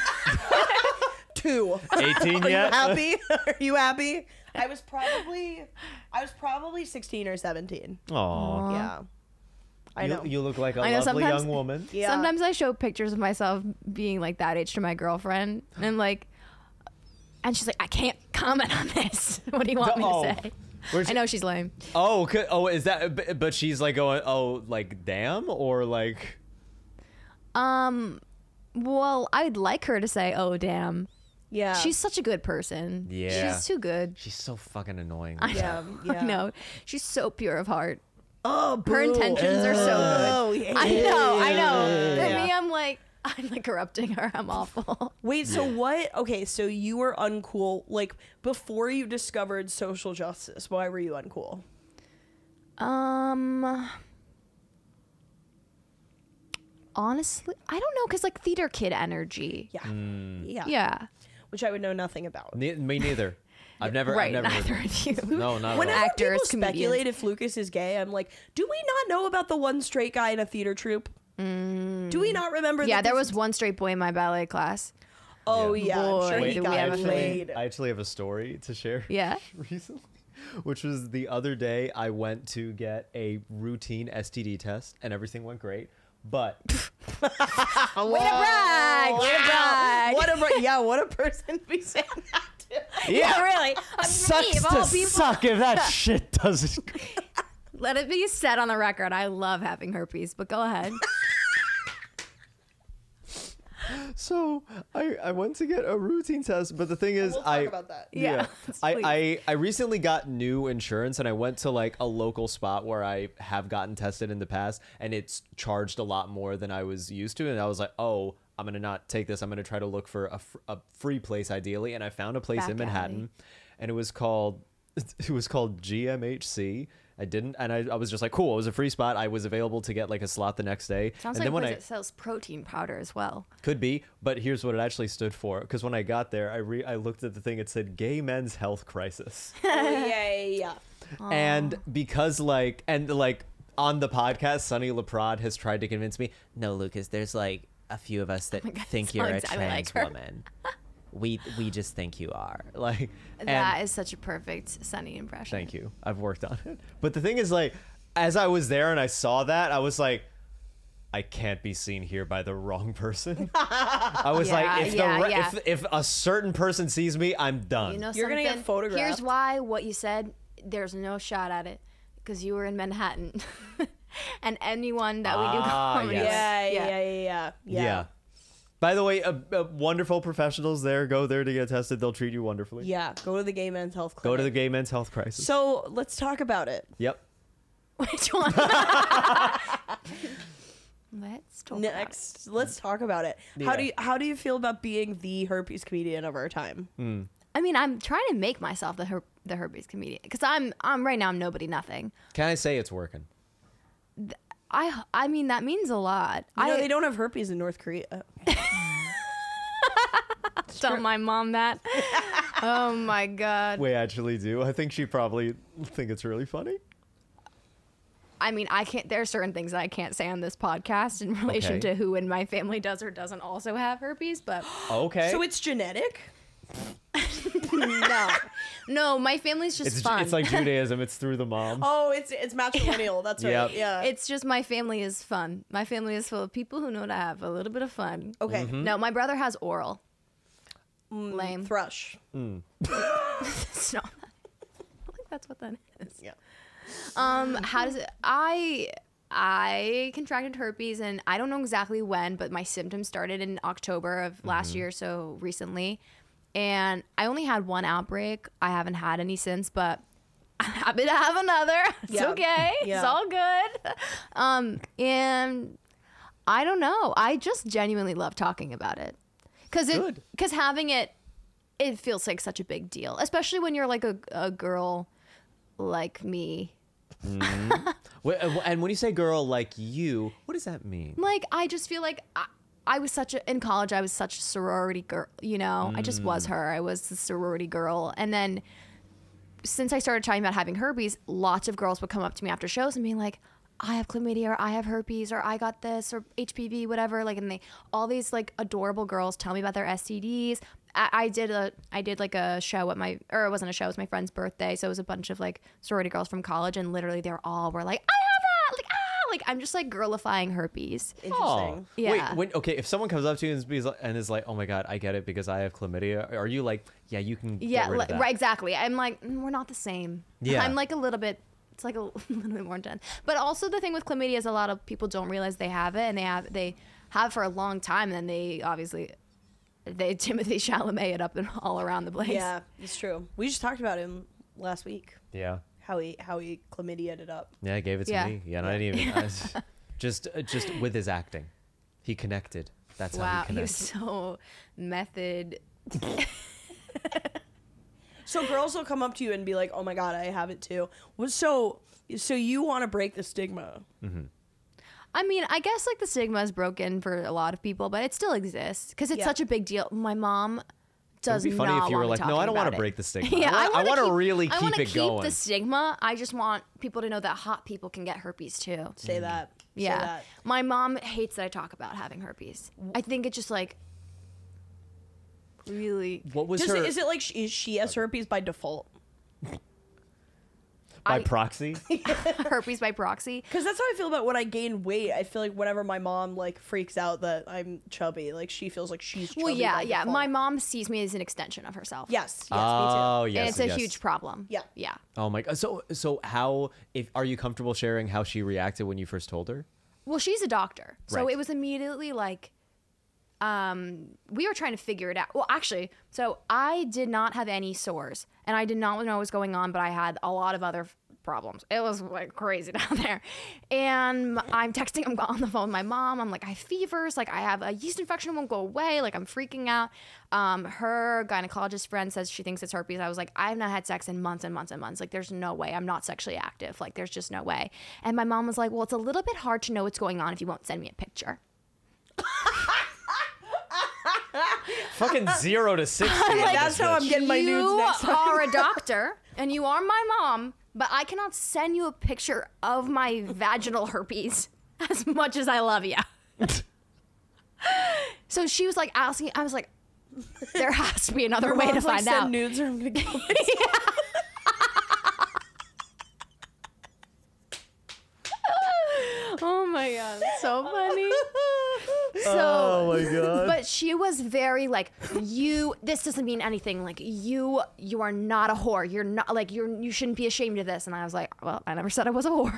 Two. eighteen Are you yet? happy? Are you happy? I was probably, I was probably sixteen or seventeen. Aw. Yeah. I You, know. you look like a I know, lovely sometimes- young woman. Yeah. Sometimes I show pictures of myself being like that age to my girlfriend, and I'm like, and she's like, I can't comment on this. What do you want me Oh. to say? Where's- I know she's lame. Oh, okay. Oh, is that? but- But she's like going, oh, like damn, or like. Um, well, I'd like her to say, "Oh, damn." yeah. She's such a good person. Yeah. She's too good. She's so fucking annoying. I Yeah, know. yeah. I know. She's so pure of heart. Oh, boo. Her intentions are so good. Oh, yeah. I know. I know. For Yeah. me, I'm like, I'm like corrupting her. I'm awful. Wait, so what? Okay, so you were uncool. Like, before you discovered social justice, why were you uncool? Um. Honestly, I don't know, cause like theater kid energy. Yeah. Mm. Yeah. Yeah. Which I would know nothing about. Ne- me neither. I've never. Right. I've never. Neither of you. No, not at Whenever all. Actors, people comedians. speculate if Lucas is gay, I'm like, do we not know about the one straight guy in a theater troupe? Do we not remember? Yeah, that there this- was one straight boy in my ballet class. Oh Yeah. yeah, I'm Boy, sure he do we got have a feeling. played. I actually have a story to share. Yeah. Recently, which was the other day. I went to get a routine S T D test, and everything went great. But Way to brag! Way to brag! What a bra- yeah, what a person to be saying that to. Yeah, really. I'm sucks me, of to all people. suck if that shit doesn't. Let it be said on the record. I love having herpes, but go ahead. So I, I went to get a routine test, but the thing is, We'll talk I about that. Yeah, I, please. I I recently got new insurance, and I went to like a local spot where I have gotten tested in the past, and it's charged a lot more than I was used to, and I was like, oh, I'm gonna not take this. I'm gonna try to look for a, fr- a free place ideally, and I found a place Back in Manhattan, alley. and it was called it was called G M H C. I didn't, and I, I was just like, cool. It was a free spot. I was available to get like a slot the next day. Sounds and like then a when place I that sells protein powder as well. could be, but here's what it actually stood for. Because when I got there, I re I looked at the thing. It said "Gay Men's Health Crisis," Oh, yeah, yeah, yeah. and because like and like on the podcast, Sonny LaPrade has tried to convince me. No, Lucas, there's like a few of us that my God, think you you're sound a exactly like trans her. woman. we we just think you are. Like and- That is such a perfect Sunny impression. Thank you. I've worked on it. But the thing is, like, as I was there and I saw that, I was like, I can't be seen here by the wrong person. I was Yeah, like, if yeah, the re- yeah. if if a certain person sees me, I'm done. You know You're gonna get something? photographed. Here's why what you said, there's no shot at it. Because you were in Manhattan. And anyone that we do Ah, comedy yes. with. Yeah, yeah, yeah, yeah, yeah. yeah. By the way, uh, uh, wonderful professionals there. Go there to get tested. They'll treat you wonderfully. Yeah, go to the Gay Men's Health Go Clinic. to the Gay Men's Health Crisis. So let's talk about it. Yep. Which one? Let's talk Next, let's talk about it. Yeah. How do you how do you feel about being the herpes comedian of our time? about it. I mean, I'm trying to make myself the her- the herpes comedian. Because I'm, I'm right now, I'm nobody nothing. Can I say it's working? I I mean, that means a lot. You know, I they don't have herpes in North Korea. tell my mom that. Oh my God. We actually do. I think she probably think it's really funny. I mean, I can't. There are certain things that I can't say on this podcast in relation Okay. to who in my family does or doesn't also have herpes. But Okay. So it's genetic? no, no, my family's just it's, fun. it's like Judaism. It's through the mom. Oh, it's it's matrilineal. That's right. Yep. Yeah. It's just my family is fun. My family is full of people who know to have a little bit of fun. okay. Mm-hmm. No, my brother has oral. Mm, Lame. Thrush. It's not. I think that's what that is. Yeah. Um, how does it? I I contracted herpes, and I don't know exactly when, but my symptoms started in October of last year, so recently. And I only had one outbreak. I haven't had any since, but I'm happy to have another. It's Yeah. okay. It's Yeah. all good. Um, and I don't know. I just genuinely love talking about it because it Good. because having it, it feels like such a big deal, especially when you're like a a girl like me. Wh- And when you say girl like you, what does that mean? Like, I just feel like I, I was such a, in college, I was such a sorority girl, you know? I just was her. I was the sorority girl. And then since I started talking about having herpes, lots of girls would come up to me after shows and be like, I have chlamydia, or I have herpes, or I got this, or H P V, whatever. Like, and they, all these like adorable girls tell me about their S T Ds. I, I did a, I did like a show at my, or it wasn't a show, it was my friend's birthday. So it was a bunch of like sorority girls from college, and literally they were all were like, I have that, like, ah, like I'm just like girlifying herpes. Interesting. Yeah. Wait, when, okay, if someone comes up to you and is, and is like, oh my God, I get it because I have chlamydia, are you like, yeah, you can get Yeah, rid li- of that? right, exactly. I'm like, mm, we're not the same. Yeah. I'm like a little bit, it's like a little bit more intense. But also the thing with chlamydia is a lot of people don't realize they have it, and they have they have for a long time, and then they obviously they Timothy Chalamet it up and all around the place. Yeah, it's true. We just talked about him last week. Yeah. How he how he chlamydia'd it up. Yeah, I gave it to Yeah. me. Yeah, and I didn't even, I was- just, uh, just with his acting. He connected. That's how Wow, he he was connected. so method. So girls will come up to you and be like, "Oh my God, I have it too." Well, So so you want to break the stigma? I mean, I guess like the stigma is broken for a lot of people, but it still exists because it's Yeah. such a big deal. My mom does It'd be funny not if you were want me like, no, talking I don't want about to it." break the stigma. Yeah, I, wanna want to keep- really I keep wanna it keep going. the stigma. I just want people to know that hot people can get herpes too. Say that. Say Yeah. that. My mom hates that I talk about having herpes. I think it's just like really What was Does her it, is it like she, she has herpes by default? by I- proxy? herpes by proxy. Because that's how I feel about when I gain weight. I feel like whenever my mom like freaks out that I'm chubby, like she feels like she's chubby. Well, yeah, by yeah. default. My mom sees me as an extension of herself. Yes. Yes. Oh, me too. yes. and it's a yes. huge problem. Yeah. Yeah. Oh my God. So, so how, if, are you comfortable sharing how she reacted when you first told her? Well, she's a doctor, so Right. it was immediately like, um, we were trying to figure it out. Well, actually, so I did not have any sores, and I did not know what was going on, but I had a lot of other f- problems. It was like crazy down there. And I'm texting, I'm on the phone with my mom. I'm like, I have fevers. Like, I have a yeast infection, won't go away. Like, I'm freaking out. Um, her gynecologist friend says she thinks it's herpes. I was like, I have not had sex in months and months and months. Like, there's no way. I'm not sexually active. Like, there's just no way. And my mom was like, well, it's a little bit hard to know what's going on if you won't send me a picture. Fucking zero to sixty. Like, that's how I'm getting my you nudes next time. are a doctor and you are my mom, but I cannot send you a picture of my vaginal herpes as much as I love you. So she was like asking, I was like, there has to be another Your way to mom's like, find send out. nudes or I'm gonna go. Oh my god, so funny. So, Oh my god. but she was very like, you, this doesn't mean anything. Like, you, you are not a whore. You're not, like, you're, you shouldn't be ashamed of this. And I was like, well, I never said I was a whore.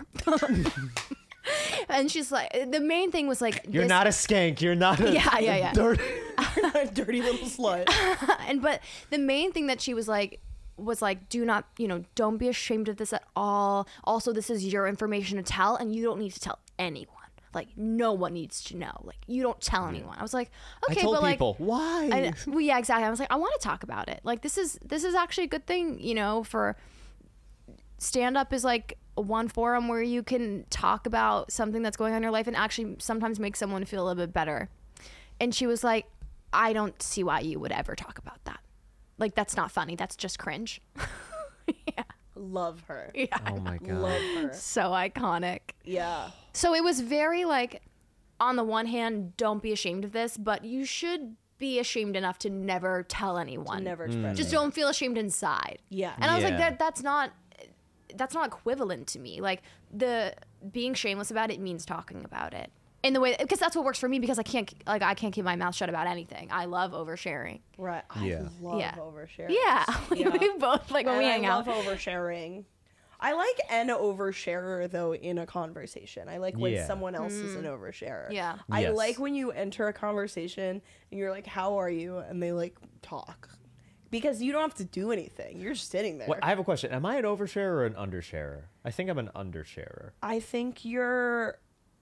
And she's like, the main thing was like, You're this- not a skank. You're not a Yeah, yeah, yeah. dirty. Dirty little slut. and but the main thing that she was like was like, do not, you know, don't be ashamed of this at all. Also, this is your information to tell, and you don't need to tell anyone. Like, no one needs to know. Like, you don't tell anyone. I was like, okay, I told but like, people why. I, well, yeah, exactly. I was like, I want to talk about it. Like, this is this is actually a good thing, you know. For stand up is like one forum where you can talk about something that's going on in your life and actually sometimes make someone feel a little bit better. And she was like, I don't see why you would ever talk about that. Like, that's not funny. That's just cringe. Yeah. Love her. Yeah. Oh my god. Love her. So iconic. Yeah. So it was very like, on the one hand, don't be ashamed of this, but you should be ashamed enough to never tell anyone. Never express. Just it. don't feel ashamed inside. Yeah. And I was like, Yeah. that that's not that's not equivalent to me. Like, the being shameless about it means talking about it in the way, because that's what works for me, because I can't like I can't keep my mouth shut about anything. I love oversharing. Right. I Yeah. love Yeah. oversharing. Yeah, Yeah. we both like when And we I hang love out. oversharing. I like an oversharer though in a conversation. I like when Yeah. someone else is an oversharer. Yeah. I Yes. like when you enter a conversation and you're like, "How are you?" and they like talk. Because you don't have to do anything. You're just sitting there. What, I have a question. Am I an oversharer or an undersharer? I think I'm an undersharer. I think you're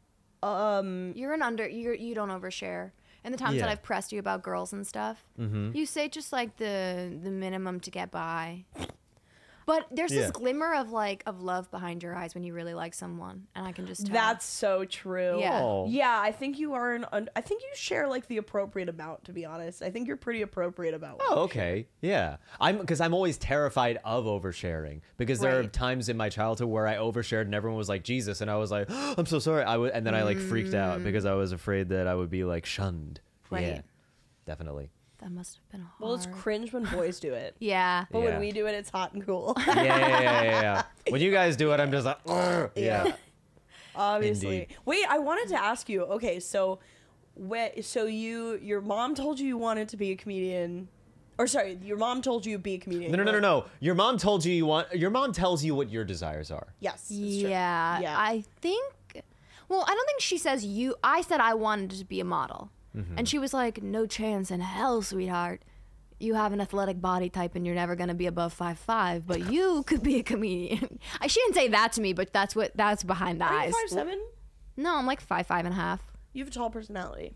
um You're an under. You you don't overshare. And the times Yeah. that I've pressed you about girls and stuff, you say just like the the minimum to get by. But there's this Yeah. glimmer of like of love behind your eyes when you really like someone, and I can just tell. that's so true. Yeah. Oh. Yeah, I think you are an un- I think you share like the appropriate amount, to be honest. I think you're pretty appropriate about what Oh, you okay. Yeah. I'm because I'm always terrified of oversharing, because there are Right. times in my childhood where I overshared and everyone was like Jesus, and I was like, oh, I'm so sorry. I would, and then I like freaked out because I was afraid that I would be like shunned. Right. Yeah. Definitely. That must have been hard. Well, it's cringe when boys do it. yeah. But Yeah. when we do it, it's hot and cool. Yeah, yeah, yeah, yeah, yeah. When you guys do it, I'm just like, "Ugh." yeah. Obviously. Indeed. Wait, I wanted to ask you. Okay, so, wh- so you, your mom told you you wanted to be a comedian, or sorry, your mom told you to be a comedian. No, no, no, no, no. Your mom told you you want. Your mom tells you what your desires are. Yes. it's true. Yeah. Yeah. I think. Well, I don't think she says you. I said I wanted to be a model, Mm-hmm. and she was like, "No chance in hell, sweetheart. You have an athletic body type, and you're never gonna be above five five. But you could be a comedian." I she didn't say that to me, but that's what that's behind the Are eyes. you five seven? No, I'm like five five and a half. You have a tall personality.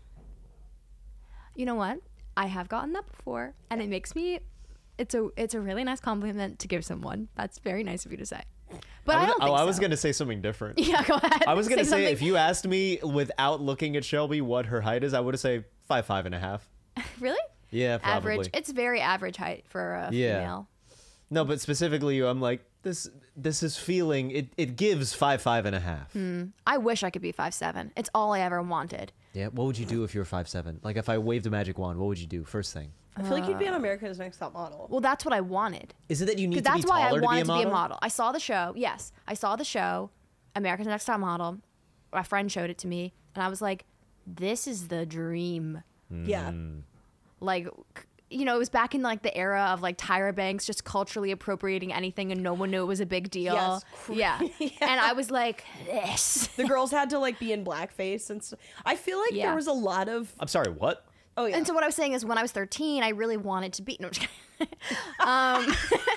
You know what? I have gotten that before, and it makes me. It's a it's a really nice compliment to give someone. That's very nice of you to say. But I, was, don't think oh, I so. was gonna say something different. Yeah, go ahead. I was gonna say, something. if you asked me without looking at Shelby what her height is, I would have say five five and a half. Really? Yeah, probably. Average. It's very average height for a Yeah. female. No, but specifically you, I'm like this. This is feeling. It, it gives five five and a half. I wish I could be five seven. It's all I ever wanted. Yeah. What would you do if you were five seven? Like if I waved a magic wand, what would you do first thing? I feel like you'd be on America's Next Top Model. Well, that's what I wanted. Is it that you need to That's be why I taller wanted to be a model? I saw the show. Yes, I saw the show, America's Next Top Model. My friend showed it to me, and I was like, "This is the dream." Yeah. Like, you know, it was back in like the era of like Tyra Banks just culturally appropriating anything, and no one knew it was a big deal. Yes. Yeah. Yeah. And I was like, "This." The girls had to like be in blackface and stuff. I feel like Yeah. there was a lot of I'm sorry. What? Oh, yeah. And so what I was saying is, when I was thirteen, I really wanted to be. No, I'm just kidding. um,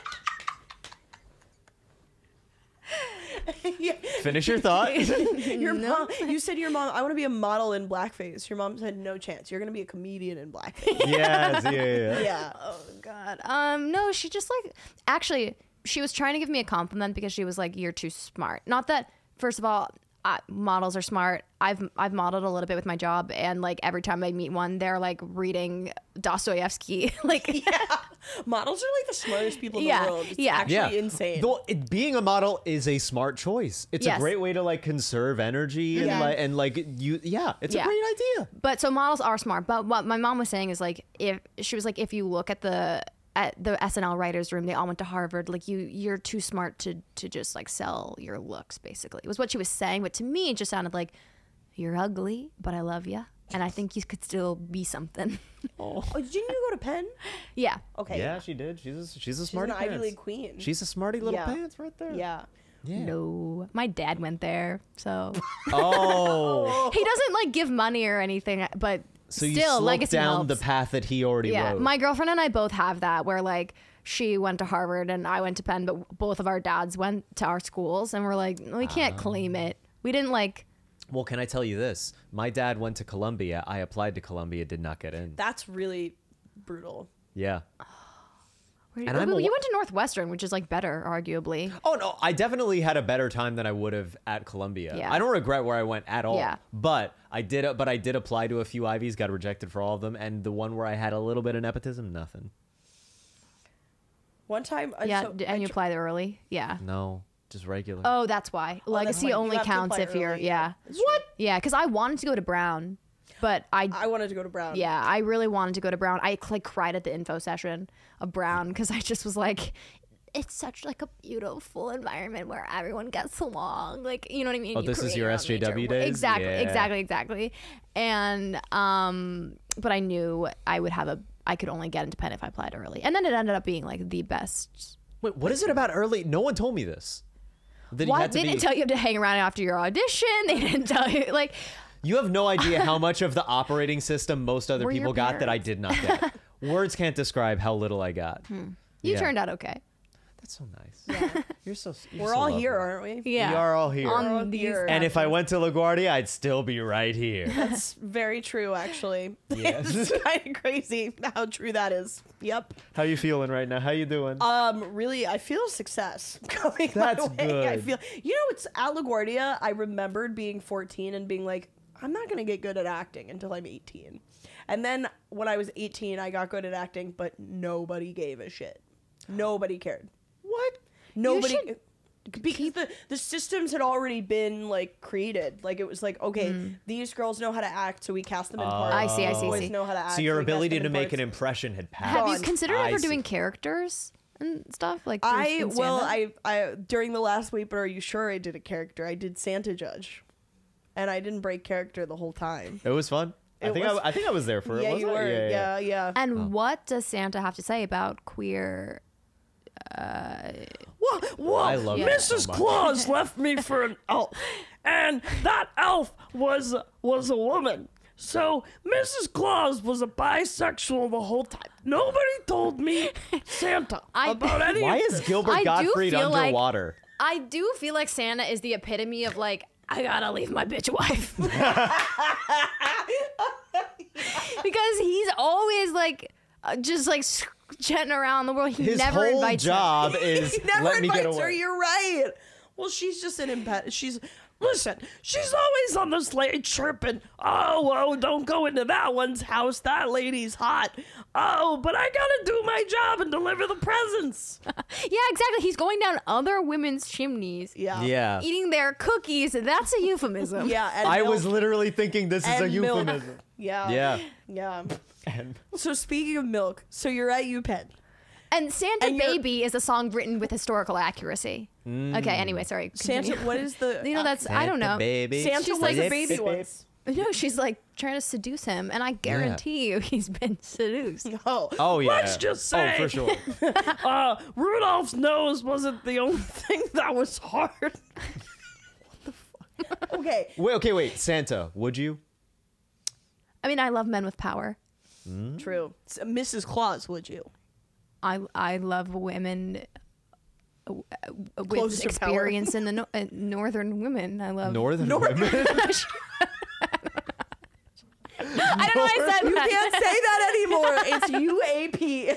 Yeah. Finish your thought. Your mom, you said to your mom, I want to be a model in blackface. Your mom said, no chance. You're going to be a comedian in blackface. Yes, yeah, yeah. Yeah. oh God. Um, no, she just like actually she was trying to give me a compliment because she was like, "You're too smart." Not that, first of all, I, models are smart. I've I've modeled a little bit with my job, and like every time I meet one, they're like reading Dostoevsky. Like, Yeah. Models are like the smartest people in Yeah, the world. It's yeah. actually Yeah. insane. Though it, being a model is a smart choice. It's Yes. a great way to like conserve energy and Yeah. like and like you. Yeah, it's Yeah. a great idea. but so models are smart. But what my mom was saying is like, if she was like, if you look at the at the S N L writers room, they all went to Harvard. Like you, you're too smart to to just like sell your looks. Basically, was what she was saying. But to me, it just sounded like, you're ugly, but I love you, and I think you could still be something. Oh, didn't you go to Penn? Yeah. Okay. Yeah, she did. She's a, she's a She's smarty an Ivy pants. League queen. She's a smarty little Yeah. pants right there. Yeah. Yeah. No, my dad went there, so Oh, he doesn't like give money or anything. But so you still, sloped legacy down the helps. path that he already Yeah, rode. my girlfriend and I both have that, where like she went to Harvard and I went to Penn, but both of our dads went to our schools, and we're like, we can't claim it. We didn't like. Well, can I tell you this? My dad went to Columbia. I applied to Columbia, did not get in. That's really brutal. Yeah. And And I'm you a- went to Northwestern, which is like better, arguably. Oh no, I definitely had a better time than I would have at Columbia. Yeah. I don't regret where I went at all. Yeah. But I did but I did apply to a few Ivies, got rejected for all of them, and the one where I had a little bit of nepotism, nothing. One time, I- Yeah, so d- I and you tr- applied early. Yeah. No, just regular. Oh, that's why. that's Legacy why. You only have to counts apply if you're. early. Yeah. What? Yeah, because I wanted to go to Brown, but I. I wanted to go to Brown. Yeah, I really wanted to go to Brown. I like cried at the info session of Brown because I just was like, it's such like a beautiful environment where everyone gets along. Like, you know what I mean? Oh, You this is create your a S J W nature- days? Exactly, Yeah. exactly, exactly. And um, but I knew I would have a. I could only get into Penn if I applied early, and then it ended up being like the best. Wait, what is it about early? No one told me this. That you What? had to They be- didn't tell you to hang around after your audition. They didn't tell you like. You have no idea how much of the operating system most other Were your people got that I parents? did not get. Words can't describe how little I got. You Yeah. turned out okay. That's so nice. You're so. You're We're so all lovely. here, aren't we? Yeah, We are all here. We're all on these. here. And if I went to LaGuardia, I'd still be right here. That's very true, actually. Yes. It's kind of crazy how true that is. Yep. How you feeling right now? How you doing? Um, really, I feel success coming That's my way. I good. feel, you know, it's at LaGuardia. I remembered being fourteen and being like, I'm not gonna get good at acting until I'm eighteen. And then when I was eighteen, I got good at acting, but nobody gave a shit. Nobody cared. What? Nobody. should Because the, the systems had already been like created. Like it was like, okay, these girls know how to act, so we cast them in parts. I see, I see, I Boys see. know how to act. So your we cast ability them to in make an parts. impression had passed. Have you Gone. considered I ever see. doing characters and stuff like? through- I in well, stand-up? I I during the last week, but are you sure I did a character? I did Santa Judge, and I didn't break character the whole time. It was fun. I It think was- I, I think I was there for it. Yeah, wasn't you I? were. Yeah, Yeah, yeah. yeah. And Oh. what does Santa have to say about queer? Whoa, whoa! I love Yeah. that Missus so much. Claus left me for an elf, and that elf was was a woman. So Missus Claus was a bisexual the whole time. Nobody told me Santa I- about any Why of is this. Gilbert I do Gottfried feel like- underwater? I do feel like Santa is the epitome of like, I gotta leave my bitch wife. Because he's always like, uh, just like jetting around the world. He His never whole invites her. job is He never let me get invites away. her. You're right. Well, she's just an impet. She's listen. She's always on the sleigh chirping. Oh, oh, don't go into that one's house. That lady's hot. Oh, but I gotta do my job and deliver the presents. Yeah, exactly. He's going down other women's chimneys, Yeah. Yeah. eating their cookies. That's a euphemism. Yeah. And I milk. was literally thinking this is a And milk. euphemism. Yeah. Yeah. Yeah. And So speaking of milk, so you're at UPenn. And Santa And you're- Baby is a song written with historical accuracy. Okay, anyway, sorry. Santa, continue. what is the? You know, that's, I don't know. baby. Santa She's was like a a baby once. No, she's like trying to seduce him, and I guarantee you he's been seduced. Oh. Oh yeah. Let's just say. Oh, for sure. Uh, Rudolph's nose wasn't the only thing that was hard. What the fuck? Okay. Wait. Okay. Wait. Santa, would you? I mean, I love men with power. True. S- Missus Claus, would you? I I love women uh, uh, Close with to power. experience in the no- uh, northern women. I love. Northern North- women. I don't know why I said You that. can't say that anymore. It's U A P.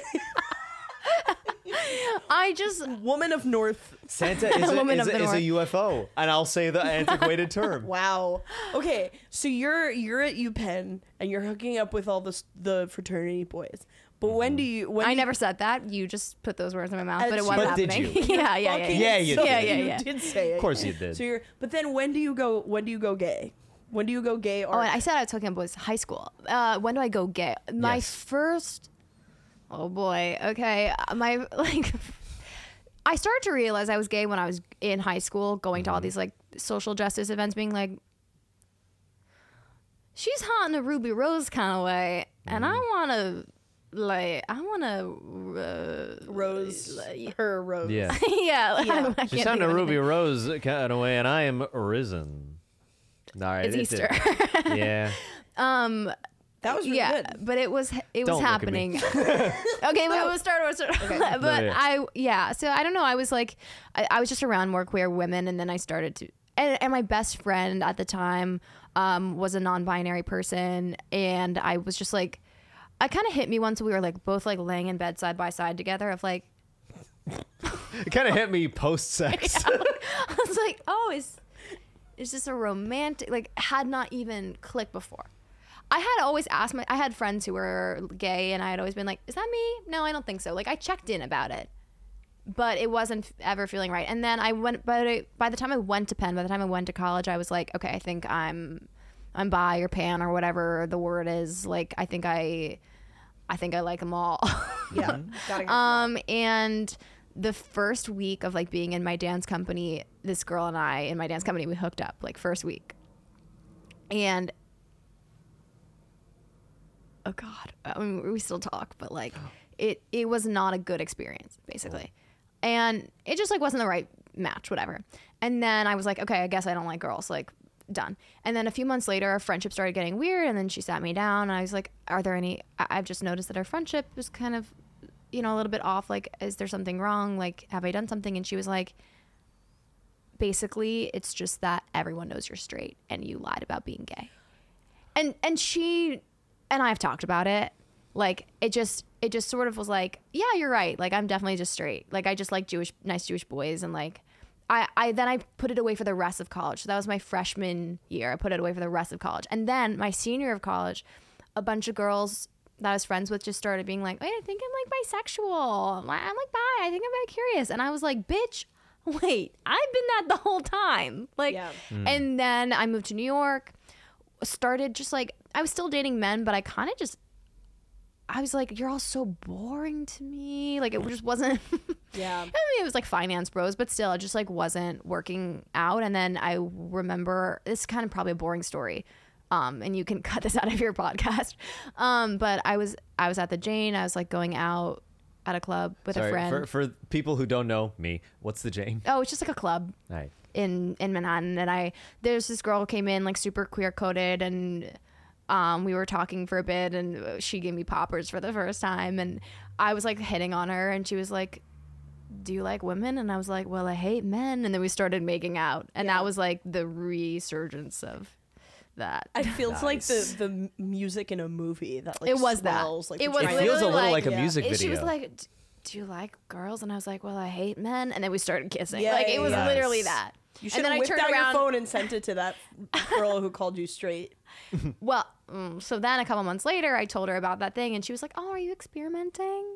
I just Woman of North. Santa is, a, Woman is, of a, the is a North. U F O, and I'll say the antiquated term. Wow. Okay, so you're you're at UPenn and you're hooking up with all the s- the fraternity boys. But when do you? When I do you- never said that. You just put those words in my mouth, And but it so- was But did happening. you? yeah, yeah, yeah, fucking Yeah, you so- did. Yeah, yeah, you yeah. did say it. Of course you did. So you're. But then when do you go? When do you go gay? When do you go gay? Or Oh, and I said I was hooking up with high school. Uh, when do I go gay? My Yes. first. Oh boy. Okay. Uh, My like. I started to realize I was gay when I was in high school, going to all these like social justice events, being like, she's hot in a Ruby Rose kind of way, and I want to, like, I want to, uh, Rose, like- her Rose. Yeah. yeah, like, Yeah. I She's can't on a think of Ruby anything. Rose kind of way, and I am risen. All right, It's it did. Easter. Yeah. um. That was really yeah, good. but it was it was Don't look at me. happening. okay, but we'll start. We'll start. but No, yeah. I yeah. So I don't know. I was like, I, I was just around more queer women, and then I started to. And, and my best friend at the time um, was a non-binary person, and I was just like, I kind of hit me once. We were like both like laying in bed side by side together. Of like, It kind of hit me post sex. I was like, oh, is is this a romantic? Like, had not even clicked before. I had always asked my, I had friends who were gay, and I had always been like, is that me? No, I don't think so. Like, I checked in about it, but it wasn't ever feeling right. And then I went, but I, by the time I went to Penn, by the time I went to college, I was like, okay, I think I'm, I'm bi or pan or whatever the word is. Like, I think I, I think I like them all. Yeah. Gotta get Um, and the first week of like being in my dance company, this girl and I in my dance company, we hooked up like first week. And oh God, I mean, we still talk, but like it, it was not a good experience basically. And it just like wasn't the right match, whatever. And then I was like, okay, I guess I don't like girls, like done. And then a few months later, our friendship started getting weird. And then she sat me down and I was like, are there any, I- I've just noticed that our friendship is kind of, you know, a little bit off. Like, is there something wrong? Like, have I done something? And she was like, basically, it's just that everyone knows you're straight and you lied about being gay. And, and she and I have talked about it. Like, it just, it just sort of was like, yeah, you're right. Like, I'm definitely just straight. Like, I just like Jewish, nice Jewish boys. And like, I, I, then I put it away for the rest of college. So that was my freshman year. I put it away for the rest of college. And then my senior year of college, a bunch of girls that I was friends with just started being like, wait, I think I'm like bisexual. I'm like bi. I think I'm very curious. And I was like, bitch, wait, I've been that the whole time. Like, Yeah. and then I moved to New York, started just like, I was still dating men, but I kind of just, I was like, you're all so boring to me. Like, it just wasn't. Yeah. I mean, it was like finance bros, but still, it just like wasn't working out. And then I remember, this is kind of probably a boring story, um, and you can cut this out of your podcast. Um, but I was I was at the Jane. I was like going out at a club with Sorry, a friend. for for people who don't know me, what's the Jane? oh, it's just like a club All right. in in Manhattan. And I there's this girl who came in like super queer coded, and um, we were talking for a bit, and she gave me poppers for the first time, and I was like hitting on her, and she was like, do you like women? And I was like, well, I hate men. And then we started making out, and Yeah. that was like the resurgence of that. It feels like Nice. the, the m- music in a movie that like It was that. swells, like It the was It triangle. feels a literally little like- like, a yeah. music And video. she was like, "D- do you like girls? And I was like, well, I hate men. And then we started kissing. Yeah, like, it yeah, was yeah. literally Nice. that. You should and then have I whipped turned out around. your phone and sent it to that girl who called you straight. Well, mm, so then a couple months later, I told her about that thing, and she was like, "Oh, are you experimenting?"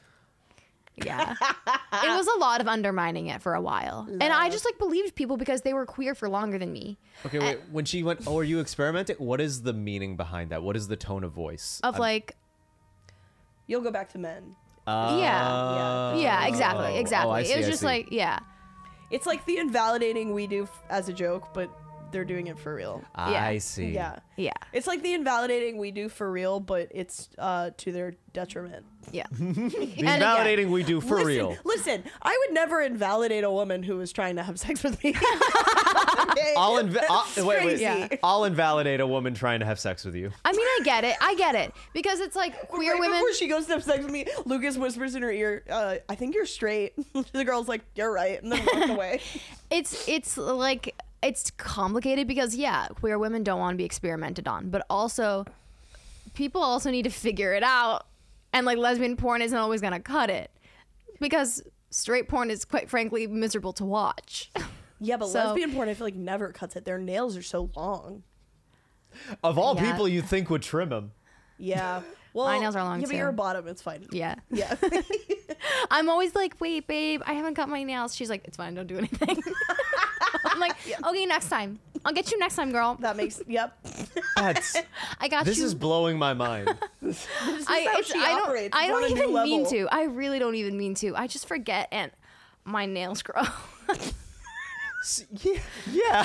Yeah, it was a lot of undermining it for a while, and I just like believed people because they were queer for longer than me. Okay, wait. When she went, oh, are you experimenting? What is the meaning behind that? What is the tone of voice? Of I'm- like, You'll go back to men. Oh. yeah, yeah, exactly, Oh, exactly. I see, it was I just see. like, yeah, It's like the invalidating we do f- as a joke, but they're doing it for real. I Yeah. see. Yeah. Yeah. It's like the invalidating we do for real, but it's uh, to their detriment. Yeah. The And again- invalidating we do for listen, real. Listen, I would never invalidate a woman who was trying to have sex with me. Okay? I'll, inv- I'll That's wait, wait. crazy. Yeah. I'll invalidate a woman trying to have sex with you. I mean, I get it. I get it because it's like queer Right women. before she goes to have sex with me, Lucas whispers in her ear, uh, I think you're straight. The girl's like, you're right, and then walks away. It's it's like it's complicated because yeah, queer women don't want to be experimented on, but also people also need to figure it out. And like lesbian porn isn't always gonna cut it because straight porn is quite frankly miserable to watch. Yeah, but So- lesbian porn, I feel like never cuts it. Their nails are so long. Of all Yeah. people, you think would trim him. Yeah. Well, My nails are long, Yeah, but too. you're a bottom. It's fine. Yeah. Yeah. I'm always like, wait, babe, I haven't cut my nails. She's like, it's fine, don't do anything. I'm like, okay, next time. I'll get you next time, girl. That makes, yep. That's I got this you. is blowing my mind. This is I, how it's, she I don't, operates. I It's don't on a new even mean level. to. I really don't even mean to. I just forget and my nails grow. yeah. Yeah.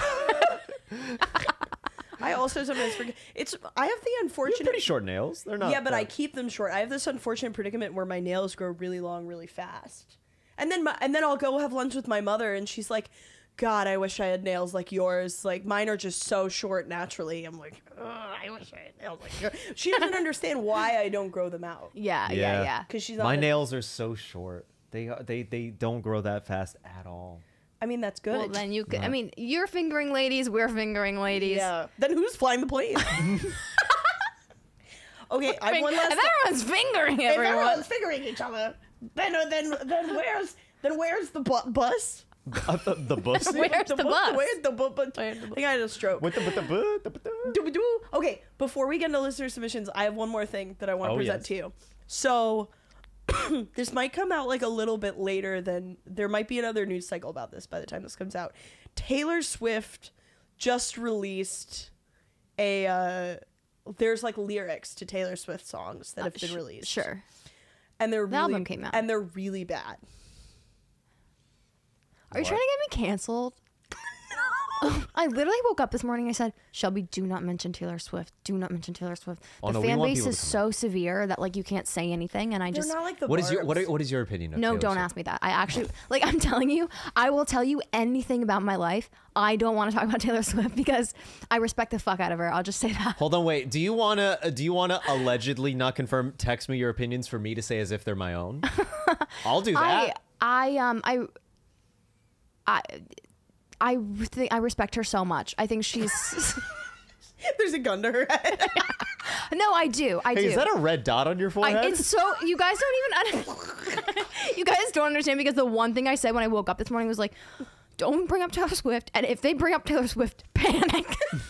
I also sometimes forget. It's, I have the You have unfortunate. pretty short nails. They're not. yeah, but I that- keep them short. I have this unfortunate predicament where my nails grow really long, really fast. And then, my, and then I'll go have lunch with my mother, and she's like, God, I wish I had nails like yours. Like, mine are just so short naturally. I'm like, Ugh, I wish I had nails like yours. She doesn't understand why I don't grow them out. yeah, yeah, yeah. Because she's My not. nails are so short. They are- they they don't grow that fast at all. I mean, that's good. Well, then you could. I Not- mean, you're fingering ladies. We're fingering ladies. Yeah. Then who's flying the plane? Okay, I have Fing- one last. if everyone's fingering If everyone. everyone's figuring each other, then uh, then then where's then where's the bu- bus? Uh, the, the bus. Where's the bu- bus? Where's the bu- bu- Where's the I think I had a stroke. With the, with the, bu- the, the, Doo-ba-doo. Okay, before we get into listener submissions, I have one more thing that I want to Oh, present yes. to you. So, this might come out like a little bit later than there might be another news cycle about this by the time this comes out. Taylor Swift just released a. Uh, there's like lyrics to Taylor Swift songs that have been Sh- released. Sure. and they're The really album came out. and they're really bad. Are you What? trying to get me canceled? I literally woke up this morning. I said, Shelby, do not mention Taylor Swift. Do not mention Taylor Swift. Oh, The no, we fan want base people is to come so severe that like you can't say anything. And I They're just not like the What is your what, Barbs. are, what is your opinion of no, Taylor don't Swift? ask me that. I actually like. I'm telling you, I will tell you anything about my life. I don't want to talk about Taylor Swift because I respect the fuck out of her. I'll just say that. Hold on, wait. Do you wanna uh, do you wanna allegedly not confirm? Text me your opinions for me to say as if they're my own. I'll do I that. I um I I I think I respect her so much. I think she's There's a gun to her head. no, I do. I Hey, do. is that a red dot on your forehead? I, it's so you guys don't even un- you guys don't understand because the one thing I said when I woke up this morning was like, don't bring up Taylor Swift, and if they bring up Taylor Swift, panic.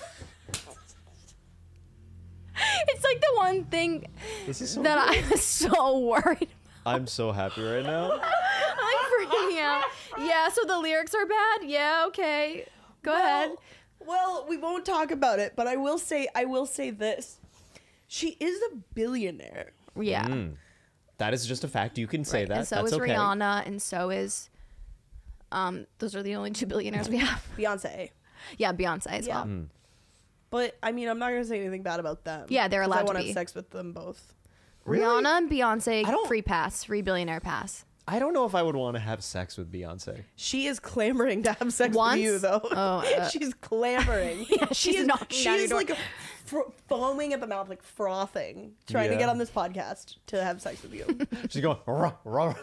It's like the one thing this is so that weird. I was so worried. I'm so happy right now. I'm like freaking out. Yeah, so the lyrics are bad. Yeah, okay. Go ahead. Well, we won't talk about it, but I will say I will say this. She is a billionaire. Yeah. Mm. That is just a fact. You can say Right, that. And so That's is okay. Rihanna, and so is um. Those are the only two billionaires we have. Beyonce. Yeah, Beyonce as Yeah. well. Mm. But I mean, I'm not gonna say anything bad about them. Yeah, they're 'cause allowed I to want to be. have sex with them both. Really? Rihanna and Beyonce, I don't- free pass, free billionaire pass. I don't know if I would want to have sex with Beyonce. She is clamoring to have sex Once? with you, though. Oh, uh, she's clamoring. Yeah, she she's is, knocking she down your is door. like fr- foaming at the mouth, like frothing, trying to Yeah. get on this podcast to have sex with you. She's going. "Rah, rah."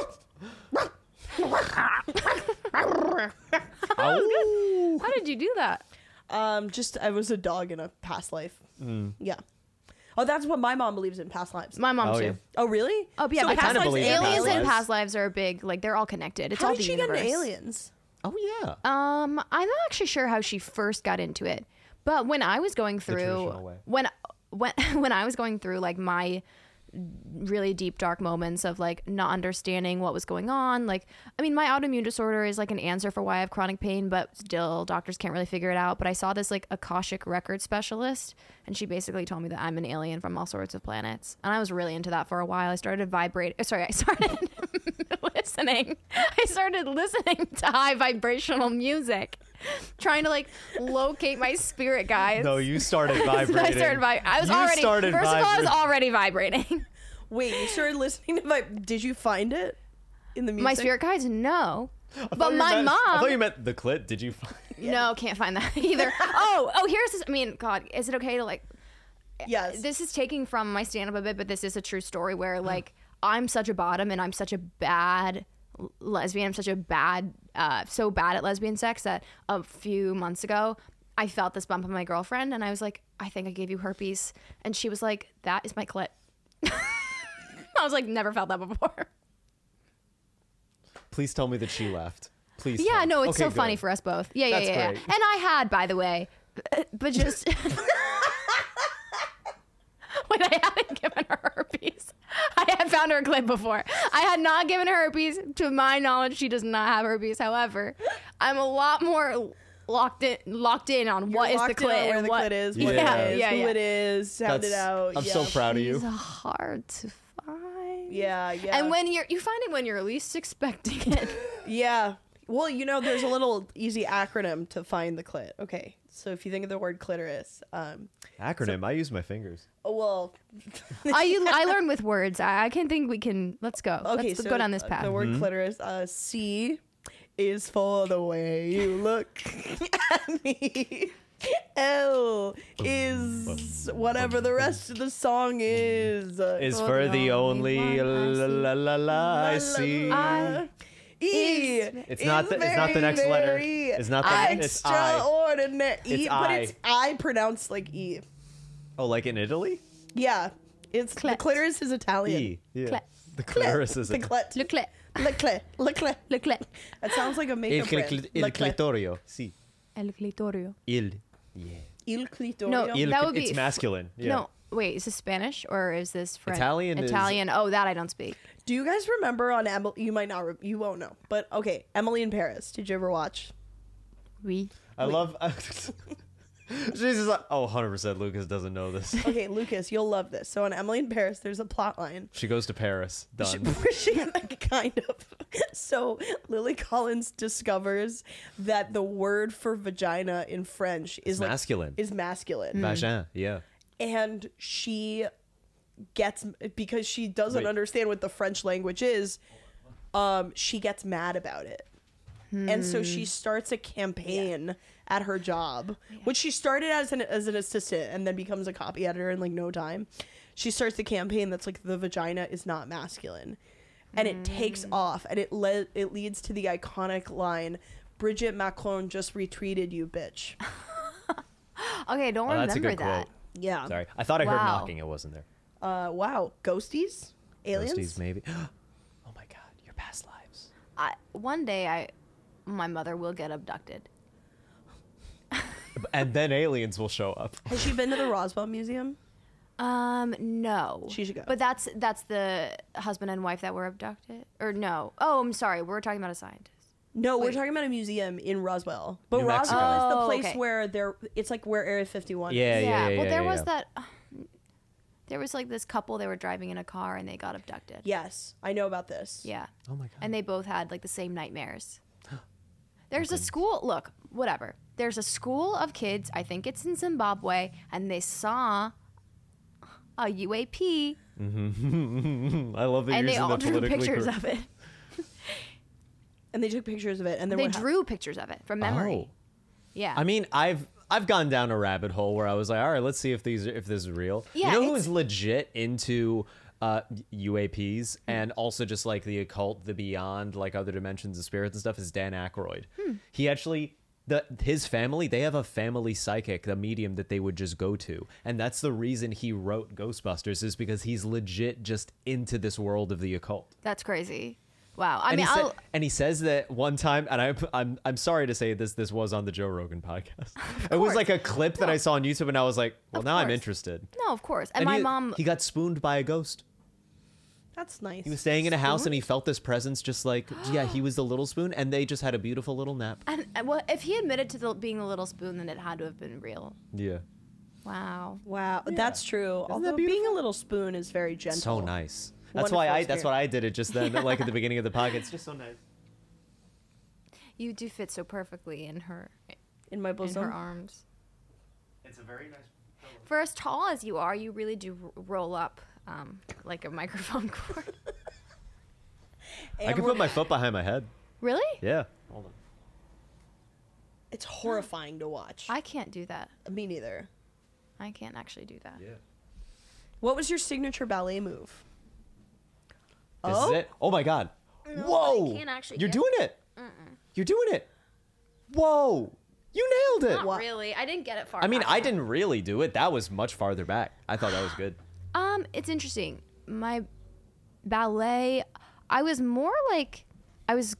Ow. How did you do that? um, just I was a dog in a past life. Mm. Yeah. Oh, that's what my mom believes in, past lives. My mom Oh, too. yeah. Oh, really? Oh, yeah, So but past kinda lives, believe in aliens past and lives. past lives are big. Like they're all connected. It's How all did the she universe. get into aliens? Oh yeah. Um, I'm not actually sure how she first got into it, but when I was going through traditional way. when when when I was going through like my really deep dark moments of like not understanding what was going on, like I mean my autoimmune disorder is like an answer for why I have chronic pain, but still doctors can't really figure it out. But I saw this like Akashic record specialist, and she basically told me that I'm an alien from all sorts of planets, and I was really into that for a while. I started vibrate sorry I started listening I started listening to high vibrational music. trying to like locate my spirit guides. No, you started vibrating. I started vibrating. I was You already. started First of all, I was vibrating. already vibrating. Wait, you started listening to my. Did you find it in the music? My spirit guides, no. I thought But you my meant- I mom. thought you meant the clit. Did you find No, can't find that either. oh, oh, here's this. I mean, God, is it okay to like? Yes. This is taking from my stand-up a bit, but this is a true story where like I'm such a bottom and I'm such a bad lesbian. I'm such a bad, uh, so bad at lesbian sex that a few months ago I felt this bump on my girlfriend and I was like, I think I gave you herpes, and she was like, that is my clit. I was like, never felt that before. Please tell me that she left. Please. Yeah, tell. no, it's Okay, so funny good. for us both. Yeah, yeah, That's yeah, yeah. great. And I had, by the way, but just when I hadn't given her herpes, I had found her a clip before. I had not given her herpes. To my knowledge, she does not have herpes. However, I'm a lot more locked in, locked in on You're what is the locked in on clit where and the what. clit is, what Yeah. it is, Yeah, who yeah. it is, sound it That's- out. I'm yeah. so proud of She's you. hard to find. Yeah, yeah. And when you're, you find it when you're least expecting it. Yeah. Well, you know, there's a little easy acronym to find the clit. Okay. So if you think of the word clitoris, um, Acronym. I use my fingers. oh, well, I I learn with words. I, I can think we can. Let's go. okay, Let's so go down this uh, path. The word clitoris, uh, C is for the way you look at me. L is whatever the rest of the song is. Uh, Is For for the the only only one I la la la la I see. I- E. is- It's not is the- it's not the very, next letter. very It's not the- it's I. extraordinary. E, It's but I. it's I pronounced like E. Oh, like in Italy? Yeah, it's the Clit. clitoris is Italian. E. Yeah. Clit. The clitoris is The a- clit. Le clit. Le clit. Le clit. Le clit. That sounds like a Il, makeup cli- brand. il Le clit. clitorio. Si. El clitorio. Il. Yeah. Il clitorio. No, Il, That would it's be- masculine. Yeah. No, wait. Is this Spanish or is this French? Italian is- Italian. Oh, that I don't speak. Do you guys remember on Emily? You might not. Re- you won't know. But okay, Emily in Paris. Did you ever watch? Oui. I love. She's just like, oh, one hundred percent Lucas doesn't know this. Okay, Lucas, you'll love this. So on Emily in Paris, there's a plot line. She goes to Paris. She, Done. she kind of. So Lily Collins discovers that the word for vagina in French is like masculine. is masculine, Vagin. Yeah. and she gets because she doesn't Wait. understand what the French language is. Um, she gets mad about it, and so she starts a campaign at her job, which she started as an as an assistant and then becomes a copy editor in like no time. She starts a campaign that's like the vagina is not masculine, and it takes off, and it le- it leads to the iconic line, "Bridget Macron just retweeted you, bitch." Okay, I don't Oh, that's a remember good that. quote. Yeah. Sorry. I thought I heard Wow. knocking. It wasn't there. Uh, wow. Ghosties? Aliens? Ghosties, maybe. Oh my God. Your past lives. I, one day, I, my mother will get abducted. And then aliens will show up. Has she been to the Roswell Museum? Um, no. She should go. But that's that's the husband and wife that were abducted, or no? Oh, I'm sorry. We're talking about a scientist. No, we're Wait. talking about a museum in Roswell. But New Roswell Mexico. is the Oh, place okay. where there it's like where Area fifty-one Yeah, is. yeah, yeah. well, there yeah, was yeah. that. uh, there was like this couple. They were driving in a car and they got abducted. Yes, I know about this. Yeah. Oh my God. And they both had like the same nightmares. There's a school, look, whatever. There's a school of kids, I think it's in Zimbabwe, and they saw a U A P I love that and you're they using all the drew politically pictures correct- of it. And they took pictures of it and then They what hap- drew pictures of it from memory. Oh. Yeah. I mean, I've I've gone down a rabbit hole where I was like, all right, let's see if these if this is real. Yeah, you know who it's- is legit into uh, U A Ps and also just like the occult, the beyond, like other dimensions of spirits and stuff is Dan Aykroyd. Hmm. He actually. The, his family, they have a family psychic, a medium that they would just go to. And that's the reason he wrote Ghostbusters, is because he's legit just into this world of the occult. That's crazy. Wow. I and, mean, he I'll, said, and he says that one time, and I'm I'm I'm sorry to say this, this was on the Joe Rogan podcast. It was course. like a clip that I saw on YouTube, and I was like, well, Of now I'm course. interested. no, of course. And, And my he, mom, he got spooned by a ghost. That's nice. He was staying in a house, and he felt this presence, just like yeah, he was the little spoon, and they just had a beautiful little nap. and, and well, if he admitted to the, being a little spoon, then it had to have been real. Yeah, Wow. Wow, that's true. Although that being a little spoon is very gentle. so nice. That's Wonderful why I. That's experience. why I did it just then, like at the beginning of the podcast. It's just so nice. You do fit so perfectly in her In my in bosom. her arms. It's a very nice. For as tall as you are, you really do r- roll up um, like a microphone cord. And I can we're- put my foot behind my head. Really? Yeah. Hold on. It's horrifying to watch. I can't do that. Me neither. I can't actually do that. Yeah. What was your signature ballet move? This Oh? is it. Oh my god. No, Whoa. I can't actually You're get- doing it. You're doing it. Whoa. You nailed it. Not What? really. I didn't get it far. I mean, back I enough. didn't really do it. That was much farther back. I thought that was good. Um, it's interesting. My ballet, I was more like, I was.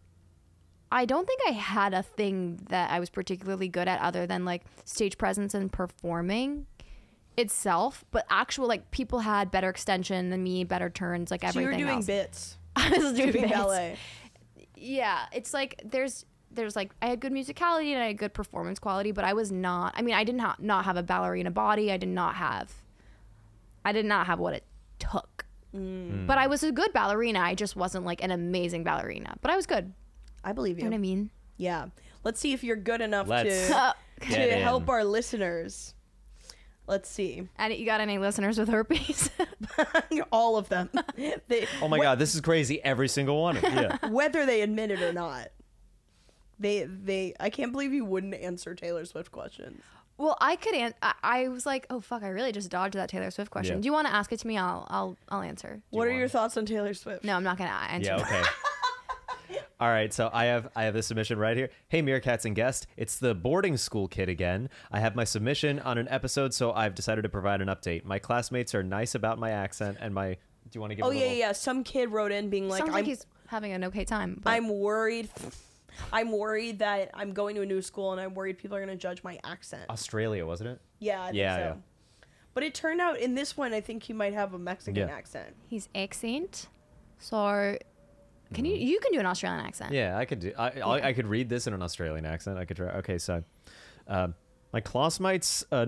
I don't think I had a thing that I was particularly good at other than like stage presence and performing itself. But actual like people had better extension than me, better turns, like So you everything were doing else. bits. I was doing Doing bits. ballet. Yeah, it's like there's there's like I had good musicality and I had good performance quality, but I was not. I mean, I didn't ha- not have a ballerina body. I did not have. I did not have what it took. Mm. But I was a good ballerina. I just wasn't like an amazing ballerina. But I was good. I believe You know you. what I mean? Yeah. Let's see if you're good enough Let's- to to Get in. help our listeners. Let's see. And you got any listeners with herpes? All of them. They, Oh my god, this is crazy. Every single one. Yeah. whether they admit it or not. They they I can't believe you wouldn't answer Taylor Swift questions. Well, I could. An- I, I was like, oh fuck, I really just dodged that Taylor Swift question. Yeah. Do you want to ask it to me? I'll I'll I'll answer. What are want your it? thoughts on Taylor Swift? No, I'm not gonna answer. Yeah, that. okay. All right, so I have I have the submission right here. Hey, Meerkats and guest, it's the boarding school kid again. I have my submission on an episode, so I've decided to provide an update. My classmates are nice about my accent, and my. Do you want to give? Oh a yeah, little... yeah. Some kid wrote in being like, Sounds I'm, like he's having an okay time. But I'm worried. I'm worried that I'm going to a new school and I'm worried people are going to judge my accent. Australia, wasn't it? Yeah, I think Yeah, so. yeah. But it turned out in this one, I think he might have a Mexican Yeah. accent. he's accent. So, can you you can do an Australian accent? Yeah, I could do. I I, I could read this in an Australian accent. I could try. Okay, so, um, my classmates, uh,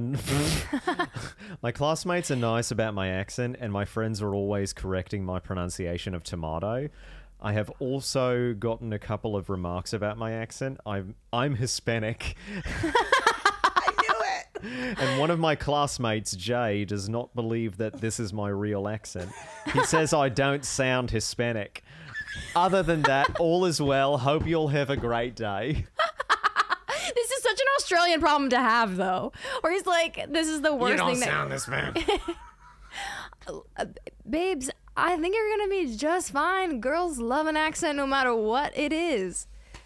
my classmates are nice about my accent, and my friends are always correcting my pronunciation of tomato. I have also gotten a couple of remarks about my accent. I'm I'm Hispanic, I knew it. and one of my classmates, Jay, does not believe that this is my real accent. He says I don't sound Hispanic. Other than that, all is well. Hope you'll have a great day. This is such an Australian problem to have, though. Where he's like, "This is the worst thing that." this man. Babes, I think you're gonna be just fine. Girls love an accent no matter what it is.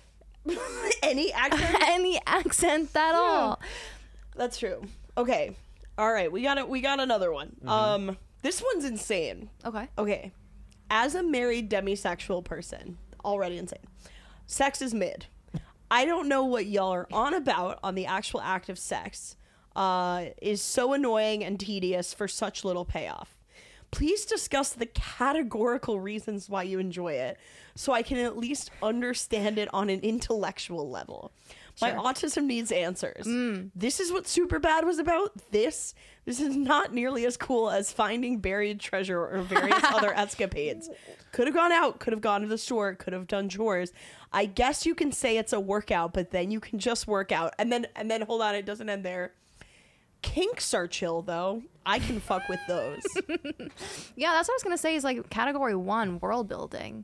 Any accent? Any accent at all. That's true. Okay. All right. We got it. We got another one. Mm-hmm. Um, this one's insane. Okay. Okay. As a married demisexual person, already insane. Sex is mid. I don't know what y'all are on about on the actual act of sex. Uh, is so annoying and tedious for such little payoff. Please discuss the categorical reasons why you enjoy it, so I can at least understand it on an intellectual level. My Sure. autism needs answers. This is what Superbad was about. This this is not nearly as cool as finding buried treasure or various other escapades. Could have gone out, could have gone to the store, could have done chores. I guess you can say it's a workout, but then you can just work out. And then and then hold on, it doesn't end there. Kinks are chill though. I can fuck with those. Yeah, that's what I was gonna say. Is like category one, world building.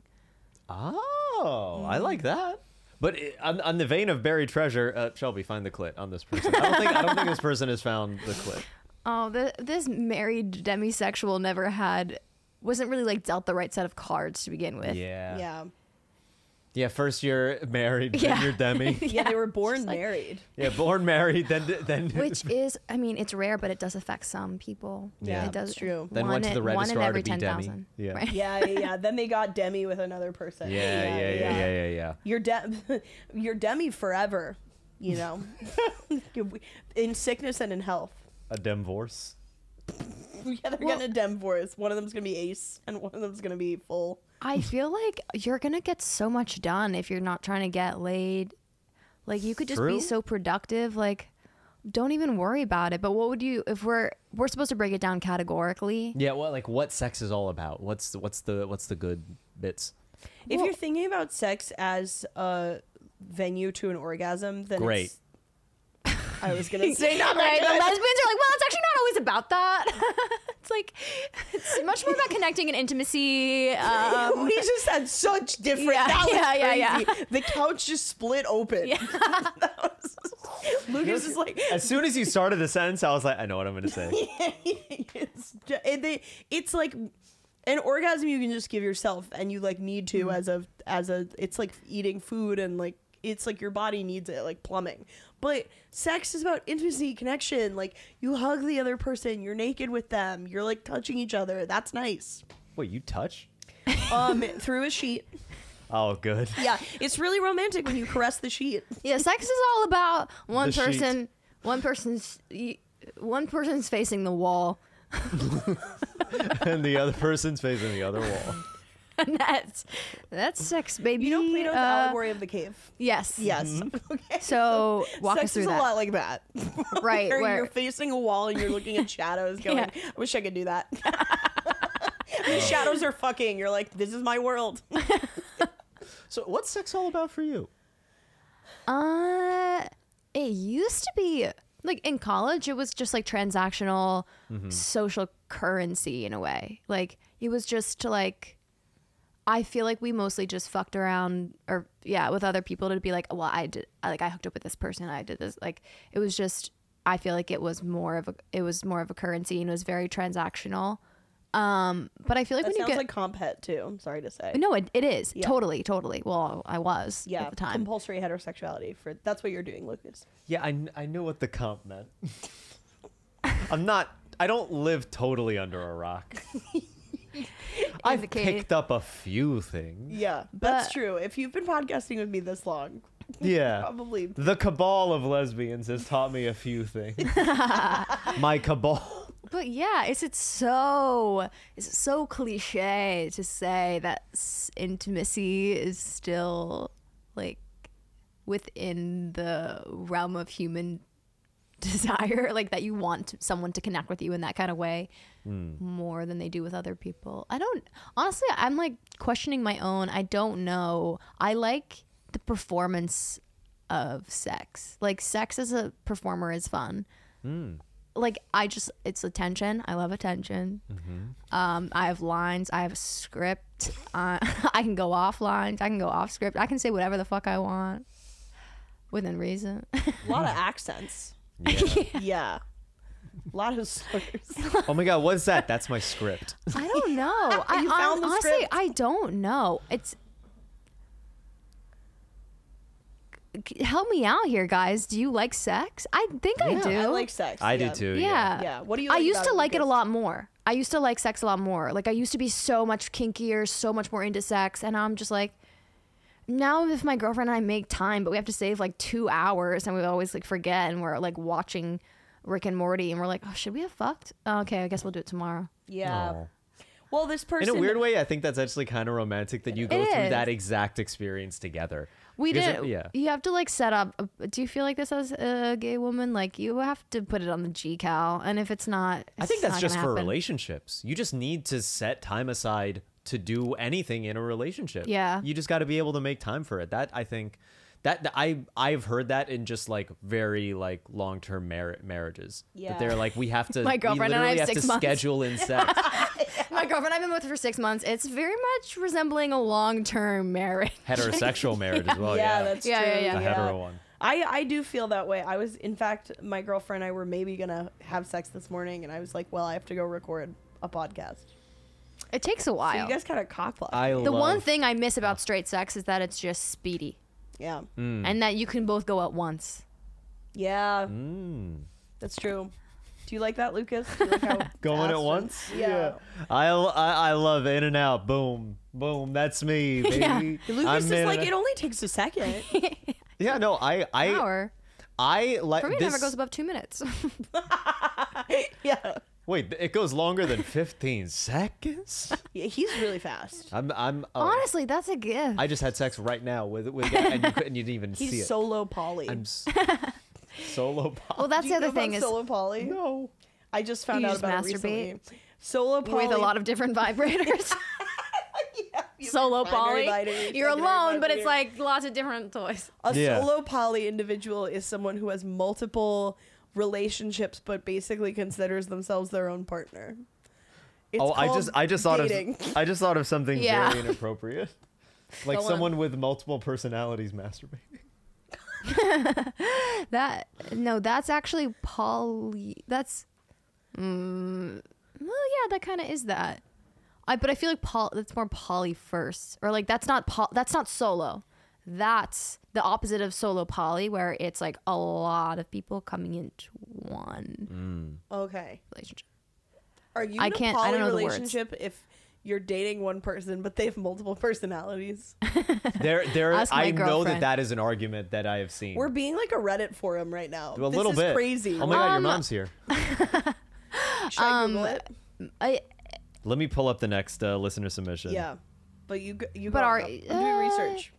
Oh, I like that. But i- on, on the vein of buried treasure, uh, Shelby, find the clit on this person. I don't think I don't think this person has found the clit. Oh, the, this married demisexual never had, wasn't really like dealt the right set of cards to begin with. Yeah. Yeah. Yeah, first you're married, Yeah. then you're demi. Yeah, they were born Just like- married. Yeah, born married, then then Which is, I mean, it's rare, but it does affect some people. Yeah. it does. It's true. Then one went to in- the one in registrar every to be ten demi. thousand. Yeah. Right? Yeah, yeah, yeah. Then they got Demi with another person. Yeah, yeah, yeah, yeah, yeah, yeah. You're de- you're Demi forever, you know. In sickness and in health. A divorce. Yeah, they're Well- gonna divorce. One of them's gonna be ace, and one of them's gonna be full. I feel like you're gonna get so much done if you're not trying to get laid. Like you could just True. be so productive. Like, don't even worry about it. But what would you if we're we're supposed to break it down categorically? Yeah, what like what sex is all about? What's the, what's the what's the good bits? If Well- you're thinking about sex as uh venue to an orgasm, then Great. it's- I was gonna say not Right, the that lesbians are like, well, it's actually not always about that. It's like, it's much more about connecting and intimacy. Um, we just had such different. Yeah, that was yeah, yeah, crazy. yeah. The couch just split open. Yeah. That was- Lucas is like, As soon as you started the sentence, I was like, I know what I'm going to say. it's ju- it, they, it's like an orgasm you can just give yourself, and you like need to as a as a. It's like eating food, and like it's like your body needs it, like plumbing. But sex is about intimacy, connection. Like you hug the other person, you're naked with them, you're like touching each other. That's nice. Wait, you touch? Um, through a sheet. Oh, good. Yeah, it's really romantic when you caress the sheet. yeah, sex is all about one The sheet. person, one person's, y- one person's facing the wall. And the other person's facing the other wall. And that's, that's sex, baby. You know Plato's Uh, allegory of the cave? Yes. Yes. Okay. So walk Sex us through is that. a lot like that. Right, Where, where- you're facing a wall and you're looking at shadows going, Yeah. I wish I could do that. The shadows are fucking. You're like, this is my world. So what's sex all about for you? Uh, it used to be like in college, it was just like transactional social currency in a way. Like it was just to like, I feel like we mostly just fucked around or yeah, with other people to be like, well, I did, I, like I hooked up with this person. I did this. Like it was just, I feel like it was more of a, it was more of a currency and it was very transactional. Um, but I feel like That when you sounds get, like comp het too. I'm sorry to say. no, it, it is Yeah. totally, totally. Well, I was Yeah, at the time. compulsory heterosexuality. For that's what you're doing, Lucas. Yeah, I, kn- I know what the comp meant. I'm not, I don't live totally under a rock. I've Advocating. picked up a few things. Yeah, that's But- true. If you've been podcasting with me this long, Yeah. probably. The cabal of lesbians has taught me a few things. My cabal. But yeah, it's it's so it's so cliche to say that s- intimacy is still like within the realm of human desire, like that you want someone to connect with you in that kind of way more than they do with other people. I don't honestly, I'm like questioning my own. I don't know. I like the performance of sex. Like sex as a performer is fun. Like I just it's attention. I love attention. Um, I have lines. I have a script. Uh, I can go off lines. I can go off script. I can say whatever the fuck I want within reason. A lot of accents. Yeah. Yeah. A lot of slurs. Oh my god, what's that? That's my script. I don't know. I You hon- found the honestly script? I don't know. It's help me out here, guys. Do you like sex? I think I do. I like sex. I yeah. do too. Yeah. Yeah. What do you I like used about to it, like it a Lucas? lot more. I used to like sex a lot more. Like I used to be so much kinkier, so much more into sex, and I'm just like now if my girlfriend and I make time, but we have to save like two hours and we always like forget and we're like watching Rick and Morty and we're like, oh, should we have fucked? Oh, okay, I guess we'll do it tomorrow. Yeah. Oh. Well, this person. In a weird way, I think that's actually kind of romantic that you go It through is. that exact experience together. We Because did. it- yeah. You have to like set up. A, do you feel like this as a gay woman? Like you have to put it on the G Cal, and if it's not, I think it's that's not just gonna for happen. relationships. You just need to set time aside to do anything in a relationship. Yeah. You just got to be able to make time for it. That I think that that- I I've heard that in just like very like long-term mar- marriages. Yeah. That they're like we have to My we girlfriend and I literally have have six to months. schedule in sex. My girlfriend I've been with for six months. It's very much resembling a long-term marriage. Heterosexual marriage as well. yeah, Yeah, that's Yeah, true. yeah, yeah. the hetero one. I, I do feel that way. I was, in fact, my girlfriend and I were maybe going to have sex this morning, and I was like, well, I have to go record a podcast. It takes a So while. you guys kind of cockblocked. I the love, one thing I miss about straight sex is that it's just speedy, Yeah. Mm. and that you can both go at once. Yeah, Mm. that's true. Do you like that, Lucas? Do you like how Going fast at and- once. Yeah. I, I I love in and out. Boom, boom. That's me, baby. Yeah. Lucas I'm is in like, and it only takes a second. Yeah, no, I I Hour I like for me, it this. never goes above two minutes. yeah. Wait, it goes longer than fifteen seconds. Yeah, he's really fast. I'm I'm. Oh, Honestly, that's a gift. I just had sex right now with with a guy, and you couldn't you didn't even see He's it. solo poly. I'm s- solo pop. well, that's Do the you know other thing about is solo poly? No. I just found You out just about it masturbate? recently. Solo poly with a lot of different vibrators. yeah, solo Primary, poly. binary, You're secondary, alone, but it's non-binary. like lots of different toys. A Yeah. solo poly individual is someone who has multiple relationships but basically considers themselves their own partner. It's oh, I just called I just thought dating. of I just thought of something Yeah. very inappropriate. Like Go on. someone with multiple personalities masturbating. That no, that's actually poly. That's, mm, well, yeah, that kind of is that. I but I feel like poly. That's more poly first, or like that's not poly. That's not solo. That's the opposite of solo poly, where it's like a lot of people coming into one Okay. relationship. Are you I in a can't- I poly don't know the words. relationship if you're dating one person but they have multiple personalities? There, there. Ask my I know that girlfriend. that is an argument that I have seen. We're being like a Reddit forum right now. a this little is bit crazy. Oh my god, your Um, mom's here. Should I Google it? I, Let me pull up the next uh, listener submission. Yeah. But you go- you But go. are- I'm doing uh, research.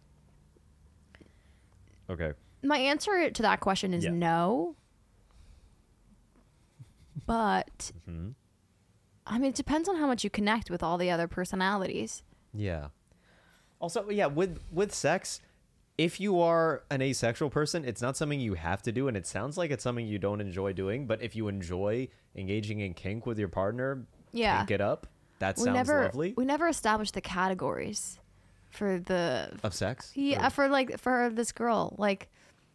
Okay. my answer to that question is Yeah. no. But Mm-hmm. I mean, it depends on how much you connect with all the other personalities. Yeah. Also, yeah, with with sex, if you are an asexual person, it's not something you have to do, and it sounds like it's something you don't enjoy doing. But if you enjoy engaging in kink with your partner, Yeah. kink it up. That we sounds never lovely. we never established the categories for the Of sex? yeah Or- for like for this girl. Like,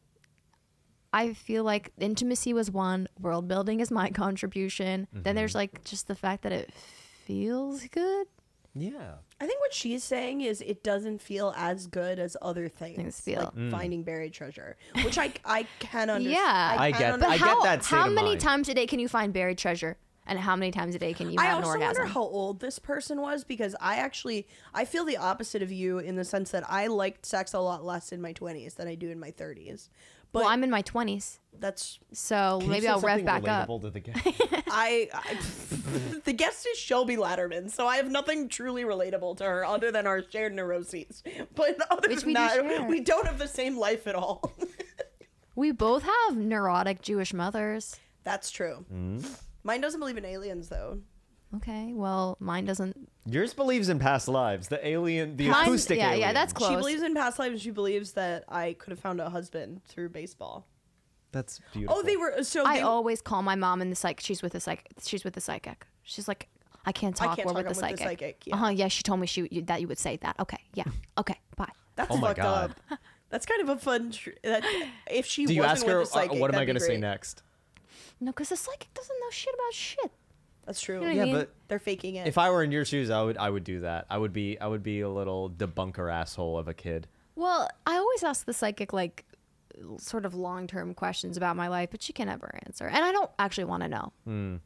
I feel like intimacy was one, world building is my contribution. Then there's Mm-hmm. like just the fact that it feels good. Yeah. I think what she's saying is it doesn't feel as good as other things, Things feel. like Mm. finding buried treasure, which I I can understand. Yeah. I can get- understand. But I get how that state how of many mind. times a day can you find buried treasure? And how many times a day can you I have an also orgasm? wonder how old this person was, because I actually I feel the opposite of you in the sense that I liked sex a lot less in my twenties than I do in my thirties. But well, I'm in my twenties, that's so Can you maybe say I'll rev something back up. relatable to the guest? I, I the guest is Shelby Latterman, so I have nothing truly relatable to her other than our shared neuroses. But other Which than we do that, share. we don't have the same life at all. We both have neurotic Jewish mothers. That's true. Mm-hmm. Mine doesn't believe in aliens, though. Okay, well, mine doesn't. Yours believes in past lives. The alien, the Mine- acoustic yeah, yeah, alien. that's close. She believes in past lives. And she believes that I could have found a husband through baseball. That's beautiful. Oh, they were so. I they, always call my mom in the psych. She's with the psych. She's with the psychic. She's like, I can't I talk. can't We're talk, with the I'm with psychic. the psychic, yeah. Uh huh. Yeah, she told me she you, that you would say that. Okay. Yeah. Okay. Bye. That's Oh my fucked God. up. That's kind of a fun. Tr- that, if she Do you wasn't ask with her, a psychic, uh, what am I going to say next? No, because the psychic doesn't know shit about shit. That's true. You know what I Yeah, mean? but They're faking it. if I were in your shoes, I would I would do that. I would be I would be a little debunker asshole of a kid. Well, I always ask the psychic like sort of long term questions about my life, but she can never answer, and I don't actually want to know.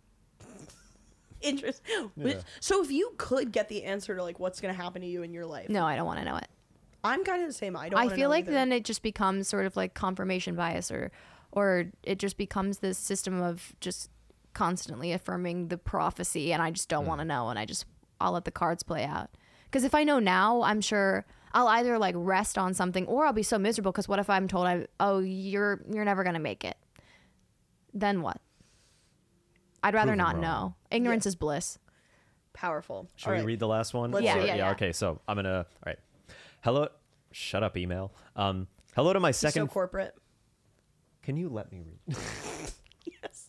Interest. Yeah. So if you could get the answer to like what's going to happen to you in your life, No, I don't want to know it. I'm kind of the same. I don't. I wanna feel know like either. then it just becomes sort of like confirmation bias, or or it just becomes this system of just constantly affirming the prophecy, and I just don't want to know, and I just I'll let the cards play out. Because if I know now, I'm sure I'll either like rest on something, or I'll be so miserable. Because what if I'm told I oh you're you're never gonna make it? Then what? I'd rather Prove 'em not wrong. know. Ignorance is bliss. Powerful. Should All we right. read the last one? Let's Yeah, do it. yeah, yeah. Okay, so I'm gonna. All right. Hello. Shut up, email. Um. Hello to my So second. corporate. Can you let me read? Yes.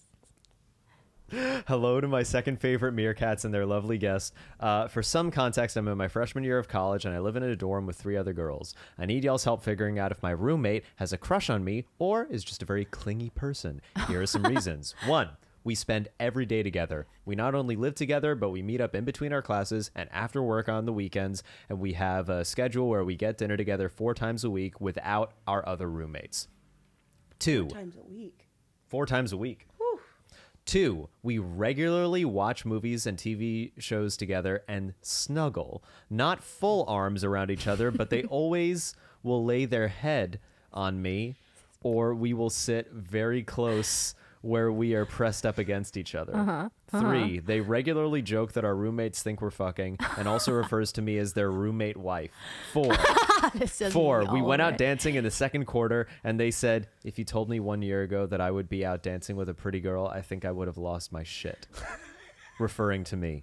Hello to my second favorite meerkats and their lovely guest. Uh, for some context, I'm in my freshman year of college and I live in a dorm with three other girls. I need y'all's help figuring out if my roommate has a crush on me or is just a very clingy person. Here are some reasons. One, we spend every day together. We not only live together, but we meet up in between our classes and after work on the weekends, and we have a schedule where we get dinner together four times a week without our other roommates. Two, Times a week. four times a week. Whew. Two, we regularly watch movies and T V shows together and snuggle. Not full arms around each other, but they always will lay their head on me, or we will sit very close where we are pressed up against each other. Uh-huh. Three, they regularly joke that our roommates think we're fucking and also refers to me as their roommate wife. Four, This doesn't Four, mean we all went of out it. dancing in the second quarter, and they said, if you told me one year ago that I would be out dancing with a pretty girl, I think I would have lost my shit. Referring to me.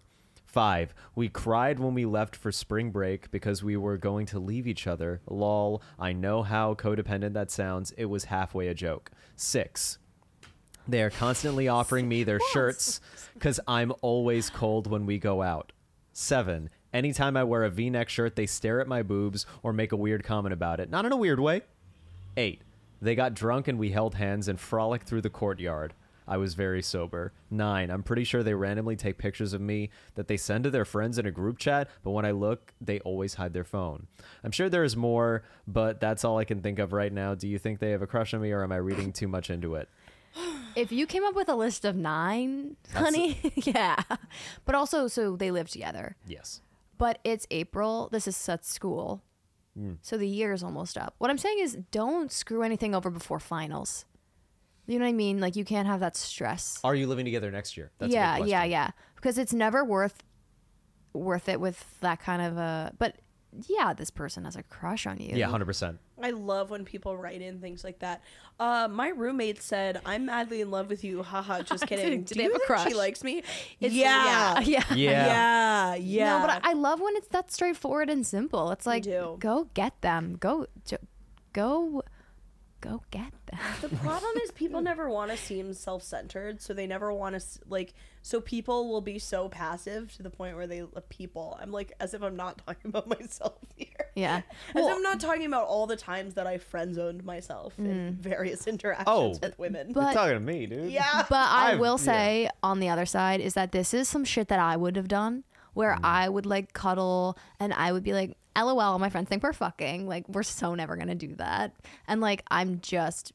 Five, we cried when we left for spring break because we were going to leave each other. Lol, I know how codependent that sounds. It was halfway a joke. Six, they are constantly offering me their shirts because I'm always cold when we go out. Seven, anytime I wear a V-neck shirt, they stare at my boobs or make a weird comment about it. Not in a weird way. Eight, they got drunk and we held hands and frolicked through the courtyard. I was very sober. Nine, I'm pretty sure they randomly take pictures of me that they send to their friends in a group chat, but when I look, they always hide their phone. I'm sure there's more, but that's all I can think of right now. Do you think they have a crush on me, or am I reading too much into it? If you came up with a list of nine, honey, yeah. But also, so they live together. Yes. But it's April. This is at school. Mm. So the year is almost up. What I'm saying is don't screw anything over before finals. You know what I mean? Like, you can't have that stress. Are you living together next year? That's yeah, a good yeah, question. yeah. Because it's never worth worth it with that kind of a. But yeah, this person has a crush on you. Yeah, one hundred percent. I love when people write in things like that. Uh, my roommate said, "I'm madly in love with you." Haha, just kidding. Do Do they you have a think crush? she likes me? It's- yeah. yeah, yeah. Yeah. Yeah, yeah. No, but I, I love when it's that straightforward and simple. It's like, do. go get them. Go, jo- go, go get them. The problem is people never want to seem self-centered, so they never want to like. So people will be so passive to the point where they people. I'm like, as if I'm not talking about myself here. Yeah. As Well- if I'm not talking about all the times that I friend zoned myself in various interactions Oh. with women. But- You're talking to me, dude. yeah, But I I've- will yeah. say on the other side is that this is some shit that I would have done where I would like cuddle and I would be like, LOL, my friends think we're fucking. Like, we're so never going to do that. And like, I'm just,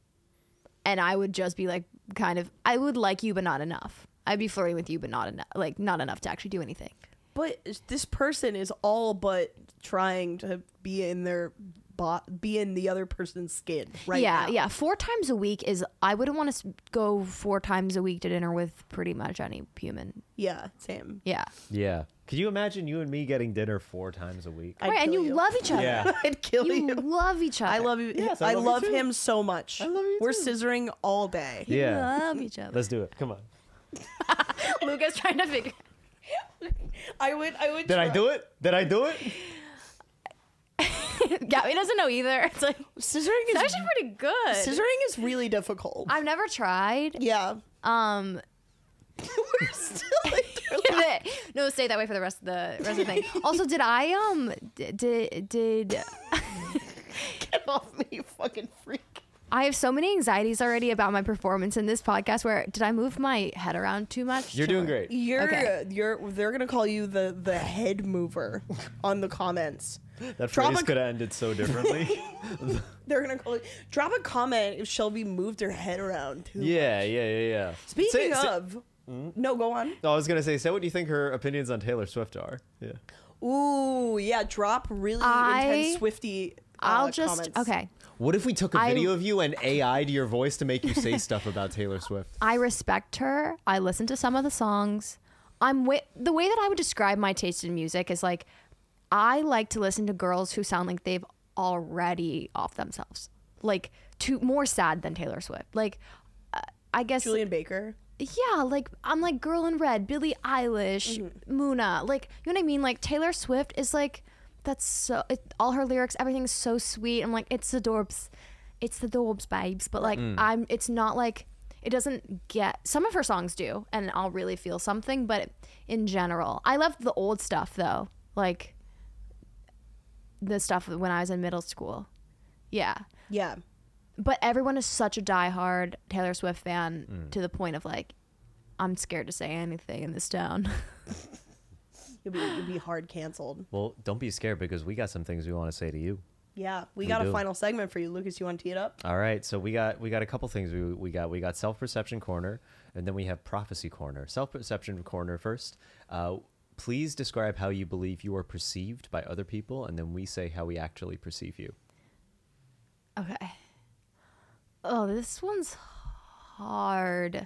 and I would just be like, kind of, I would like you, but not enough. I'd be flirting with you, but not enough, like not enough to actually do anything. but this person is all but trying to be in their bot, be in the other person's skin right yeah, now. yeah. Four times a week is, I wouldn't want to go four times a week to dinner with pretty much any human. yeah, same. Yeah. Yeah. Could you imagine you and me getting dinner four times a week? I'd right, and kill you, love each other. Yeah. I'd kill You you. love each other. I love you. Yes, I, I love love, you too. him so much. I love you We're too. scissoring all day. You Yeah. love each other. Let's do it. Come on. Luca's trying to figure. I would. I would. Did I try- do it? Did I do it? Gabby doesn't know either. It's like Scissoring it's is actually pretty good. scissoring is really difficult. I've never tried. yeah. Um, We're still like, no, stay that way for the rest of the rest of the thing. Also, did I um d- did did get off me, you fucking freak. I have so many anxieties already about my performance in this podcast? Where did I move my head around too much? You're doing Or- great. You're Okay. you're they're gonna call you the the head mover on the comments. That Drop phrase a- could have ended so differently. They're gonna call you. Drop a comment if Shelby moved her head around too. yeah, yeah, yeah, yeah. Speaking Say- say- of, no, go on. No, I was gonna say, say what do you think her opinions on Taylor Swift are? Yeah. Ooh, yeah, drop really I- intense Swifty. Uh, I'll just comments. okay. What if we took a I- video of you and A I'd your voice to make you say stuff about Taylor Swift? I respect her. I listen to some of the songs. I'm wi- the way that I would describe my taste in music is like I like to listen to girls who sound like they've already off themselves, like too more sad than Taylor Swift. Like uh, I guess Julian Baker. yeah, like I'm like Girl in Red, Billie Eilish, Mm-hmm. Muna. Like you know what I mean? Like Taylor Swift is like that's so it, all her lyrics, everything's so sweet. I'm like it's the Dorbs, it's the Dorbs, babes. But like I'm, it's not like it doesn't get. Some of her songs do, and I'll really feel something. But in general, I love the old stuff though, like the stuff when I was in middle school. Yeah. Yeah. But everyone is such a diehard Taylor Swift fan to the point of like, I'm scared to say anything in this town. You'll be you'll be hard canceled. Well, don't be scared because we got some things we want to say to you. Yeah, we We got a do. final segment for you, Lucas. You want to tee it up? All right, so we got we got a couple things we we got we got self perception corner, and then we have prophecy corner. Self perception corner first. Uh, please describe how you believe you are perceived by other people, and then we say how we actually perceive you. Okay. Oh, this one's hard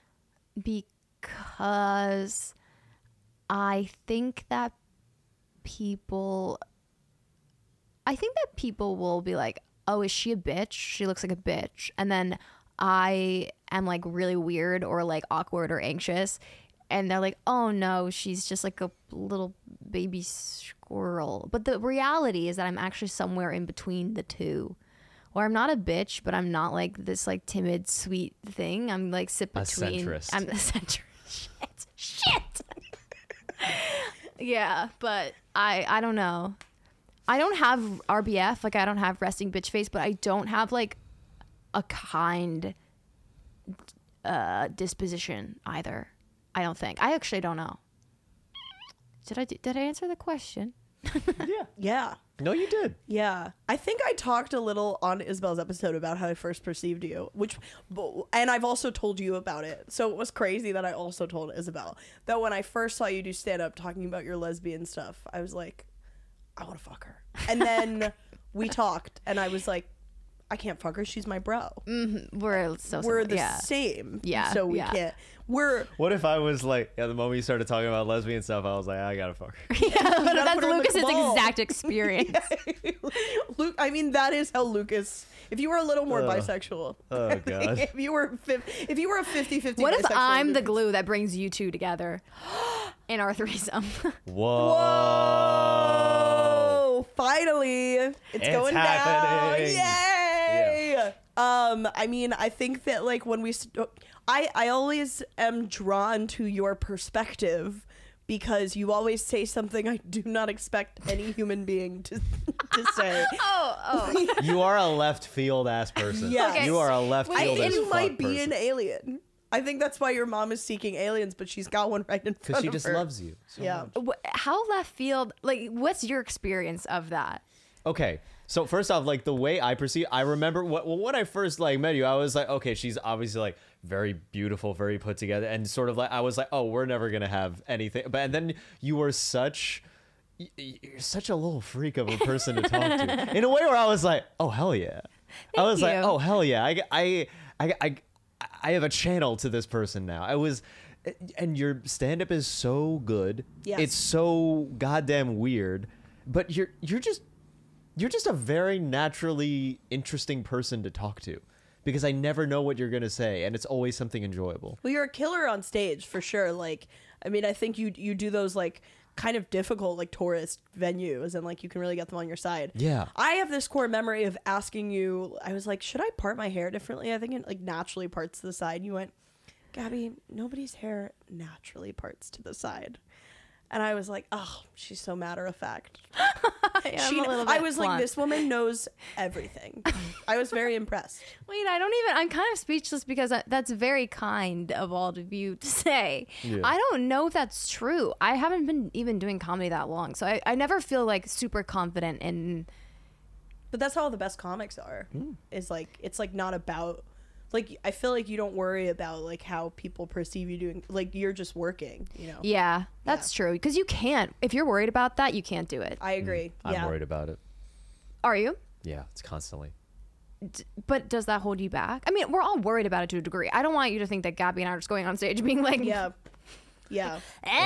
because I think that people I think that people will be like, "Oh, is she a bitch? She looks like a bitch." And then I am like really weird or like awkward or anxious, and they're like, oh no, she's just like a little baby squirrel. But the reality is that I'm actually somewhere in between the two. Or I'm not a bitch, but I'm not like this like timid, sweet thing. I'm like sit A between. centrist. I'm a centrist. Shit. Shit. Yeah, but I I don't know. I don't have R B F, like I don't have resting bitch face, but I don't have like a kind uh, disposition either. I don't think. I actually don't know. Did I did I answer the question? Yeah. Yeah. No, you did. Yeah, I think I talked a little on Isabel's episode about how I first perceived you, which, and I've also told you about it. So it was crazy that I also told Isabel that when I first saw you do stand up talking about your lesbian stuff, I was like, I want to fuck her. And then we talked, and I was like, I can't fuck her. She's my bro. Mm-hmm. We're so We're similar. the yeah. same. Yeah, So we yeah. can't. We're. What if I was like, yeah, the moment you started talking about lesbian stuff, I was like, I gotta fuck her. Yeah, that's put her in the Lucas's cabal. exact experience. Luke, I mean, that is how Lucas. If you were a little more Ugh. bisexual. Oh, God. if you were fif- if you were a fifty-fifty What if bisexual, I'm the Lucas- glue that brings you two together in our threesome? Whoa. Whoa! Finally, it's, It's going happening. down! Yay! Um, I mean, I think that like when we, st- I I always am drawn to your perspective because you always say something I do not expect any human being to to say. oh, oh. You are a left field ass person. Yes. Okay. You are a left Wait, I field think as you fuck might be person. an alien. I think that's why your mom is seeking aliens, but she's got one right in front Because she of just her. loves you. So Yeah. much. Wh- How left field? Like, what's your experience of that? Okay. So first off, like the way I perceive, I remember what, well, when I first like met you, I was like, okay, she's obviously like very beautiful, very put together, and sort of like I was like, oh, we're never gonna have anything. But and then you were such, y- y- you're such a little freak of a person to talk to, in a way where I was like, oh hell yeah, I was like, you. oh hell yeah, I I I I I have a channel to this person now. I was. And your stand-up is so good. Yes. It's so goddamn weird, but you're you're just you're just a very naturally interesting person to talk to because I never know what you're going to say and it's always something enjoyable. Well, you're a killer on stage for sure. Like, I mean, I think you you do those like kind of difficult like tourist venues and like you can really get them on your side. Yeah. I have this core memory of asking you. I was like, should I part my hair differently? I think it like naturally parts to the side. And you went, Gabby, nobody's hair naturally parts to the side. And I was like, oh, she's so matter of fact. I am She, a little I bit was like, blunt. this woman knows everything. I was very impressed. Wait, I don't even. I'm kind of speechless because I, that's very kind of all of you to say. Yeah. I don't know if that's true. I haven't been even doing comedy that long, so I, I never feel like super confident in. But that's how all the best comics are. Is like it's like not about like I feel like you don't worry about like how people perceive you doing like you're just working, you know. Yeah, that's true. Because you can't. If you're worried about that, you can't do it. I agree. I'm yeah. worried about it. Are you? Yeah, it's constantly. D- But does that hold you back? I mean, we're all worried about it to a degree. I don't want you to think that Gabby and I are just going on stage being like, Yeah. Yeah.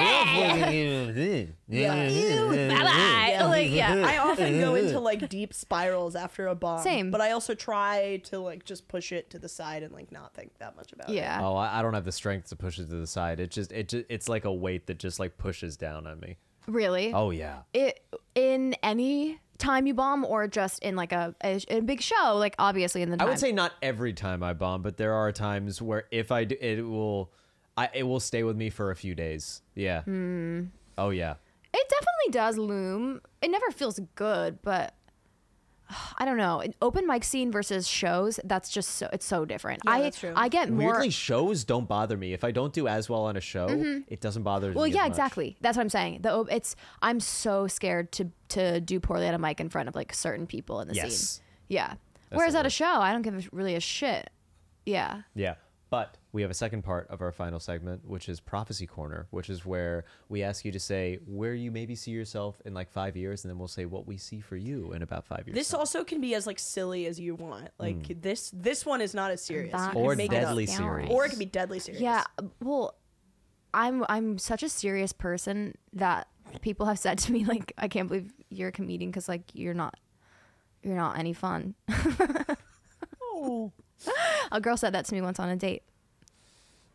"Eh, bye-bye." Like, yeah. I often go into like deep spirals after a bomb. Same. But I also try to like just push it to the side and like not think that much about it. Yeah. Oh, I, I don't have the strength to push it to the side. It just it just, it's like a weight that just like pushes down on me. Really? Oh yeah. It in any time you bomb or just in like a, a, a big show, like obviously in the I time. would say not every time I bomb, but there are times where if I do, it will, I it will stay with me for a few days. Yeah. Hmm. Oh yeah. It definitely does loom. It never feels good, but I don't know. An open mic scene versus shows, that's just so it's so different. Yeah, I that's true. I get more. Weirdly, shows don't bother me. If I don't do as well on a show, it doesn't bother Well, me. as yeah, much. exactly. That's what I'm saying. The op- it's I'm so scared to to do poorly at a mic in front of like certain people in the Yes. scene. Yeah. Whereas the at a worst. show, I don't give a, really a shit. Yeah. Yeah. But we have a second part of our final segment, which is Prophecy Corner, which is where we ask you to say where you maybe see yourself in like five years, and then we'll say what we see for you in about five years. This time. also can be as like silly as you want. Like Hmm. this this one is not as serious. That You can Or make it up. deadly scary. serious. Or it can be deadly serious. Yeah. Well, I'm I'm such a serious person that people have said to me like, I can't believe you're a comedian because like you're not you're not any fun. Oh. A girl said that to me once on a date.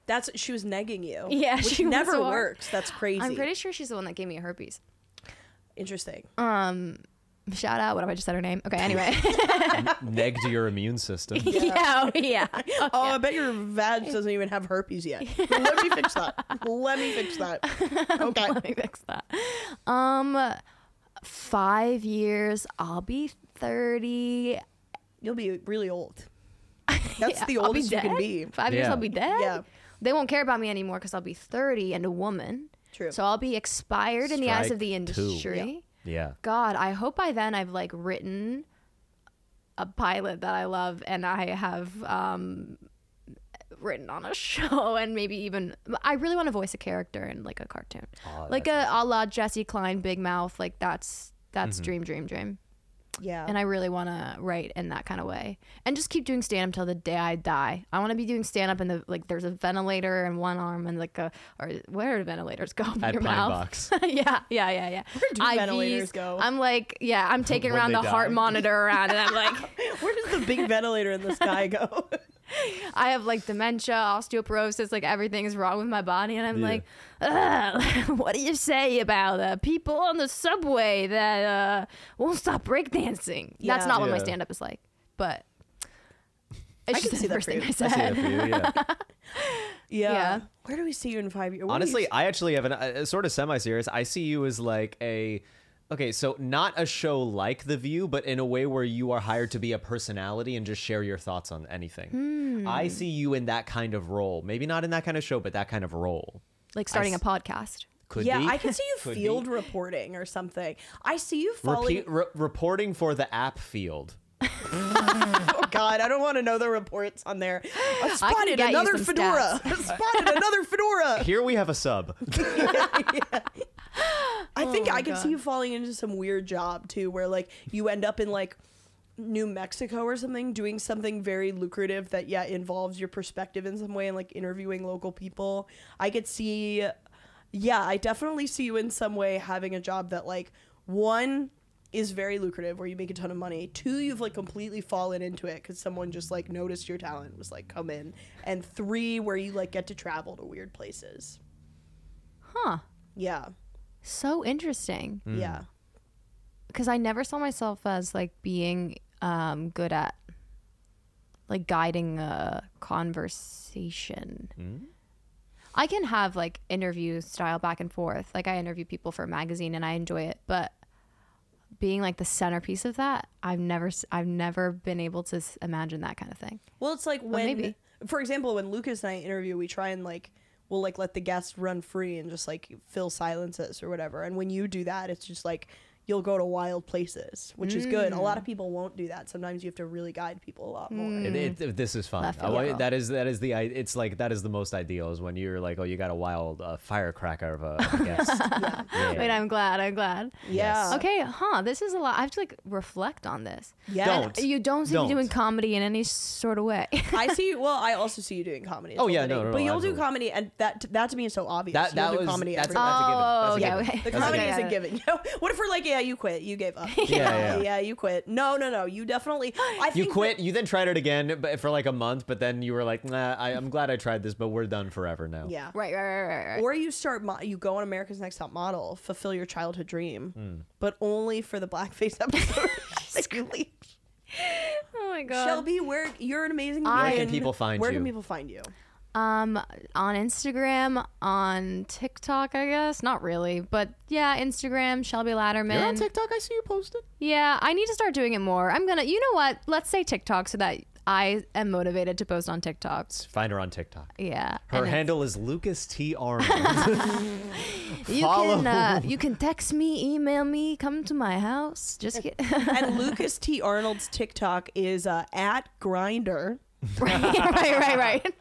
That's she was negging you. Yeah, which she was never so hard. works. That's crazy. I'm pretty sure she's the one that gave me herpes. Interesting. Um, shout out. What have I just said her name? Okay, anyway. Negged your immune system. yeah, oh, yeah. Oh, Oh, yeah. I bet your vag doesn't even have herpes yet. Let me fix that. Let me fix that. Okay. Let me fix that. Um, five years. I'll be thirty. You'll be really old. That's Yeah, the I'll be oldest you can dead. be. Five years, Yeah. I'll be dead. Yeah. They won't care about me anymore because I'll be thirty and a woman. True. So I'll be expired in the eyes Strike of the two. industry. Yeah. God, I hope by then I've like written a pilot that I love and I have um written on a show and maybe even I really want to voice a character in like a cartoon. Oh, like a that's a la Jesse Klein Big Mouth, like that's that's Mm-hmm. dream dream dream. Yeah. And I really want to write in that kind of way and just keep doing stand up till the day I die. I want to be doing stand up in the like there's a ventilator in one arm and like a or where do ventilators go? In At your Pine mouth. Box. yeah, yeah, yeah, yeah. Where do I Vs. ventilators go? I'm like, yeah, I'm taking When around they the heart die. monitor around and I'm like, Where does the big ventilator in the sky go? I have like dementia, osteoporosis, like everything is wrong with my body. And I'm Yeah. like, Ugh, what do you say about uh, people on the subway that uh, won't stop breakdancing? That's Yeah. not what my Yeah. stand up is like, but I it's can just see the that first for thing you. I I see said. that for you, yeah. Yeah. Yeah. Where do we see you in five years? What do Honestly, you- I actually have an, a sort of semi-serious. I see you as like a, okay, so not a show like The View, but in a way where you are hired to be a personality and just share your thoughts on anything. Hmm. I see you in that kind of role. Maybe not in that kind of show, but that kind of role. Like starting I a podcast. Could yeah, be. I can see you Could be. field reporting or something. I see you following. Repeat, re- reporting for the app field. Oh God, I don't want to know the reports on there. I spotted get you another some fedora. I spotted another fedora. Here we have a sub. I think Oh my I could God. see you falling into some weird job too, where like you end up in like New Mexico or something, doing something very lucrative that yeah involves your perspective in some way and like interviewing local people. I could see, yeah, I definitely see you in some way having a job that like one is very lucrative where you make a ton of money. Two, you've like completely fallen into it because someone just like noticed your talent, was like come in, and three, where you like get to travel to weird places. Huh. Yeah, So interesting. yeah. Because I never saw myself as like being um, good at like guiding a conversation. I can have like interview style back and forth. Like I interview people for a magazine and I enjoy it, but being like the centerpiece of that, I've never, s- I've never been able to s- imagine that kind of thing. Well, it's like when, maybe. for example, when Lucas and I interview, we try and like, we'll like let the guests run free and just like fill silences or whatever. And when you do that, it's just like you'll go to wild places, which is good. A lot of people won't do that. Sometimes you have to really guide people a lot more. It, it, this is fun. Left I want- field. that is that is the I- it's like that is the most ideal is when you're like, oh, you got a wild uh, firecracker of a, of a guest. Yeah. Wait, I'm glad. I'm glad. Yeah. Okay, huh? This is a lot. I have to like reflect on this. Yeah. Don't. You don't see Don't. me doing comedy in any sort of way. I see. Well, I also see you doing comedy. It's Oh, all yeah, fitting. no, no, but no, you'll absolutely. do comedy, and that that to me is so obvious. That that you'll do was comedy that's, every that's a given. Oh, That's a yeah, given. okay. The That's a comedy given. isn't given. You know? What if we're like, yeah, you quit, you gave up. yeah, yeah. yeah, you quit. No, no, no. You definitely. I You think quit. You then tried it again, but for like a month. But then you were like, nah, I, I'm glad I tried this, but we're done forever now. That, yeah. right, right, right, right, right. Or you start, mo- you go on America's Next Top Model, fulfill your childhood dream, Hmm. but only for the blackface episode. that you leave. Oh my god. Shelby, where you're an amazing. Where comedian. can people find Where you? can people find you? Um, on Instagram, on TikTok, I guess. Not really, but yeah, Instagram, Shelby Latterman. You're on TikTok. I see you posted. Yeah, I need to start doing it more. I'm gonna. You know what? Let's say TikTok so that I am motivated to post on TikTok. Find her on TikTok. Yeah. Her and it's- handle is Lucas T Arnold. You follow. can uh, you can text me, email me, come to my house. Just get And Lucas T. Arnold's TikTok is uh, at Grinder. right, right, right, right.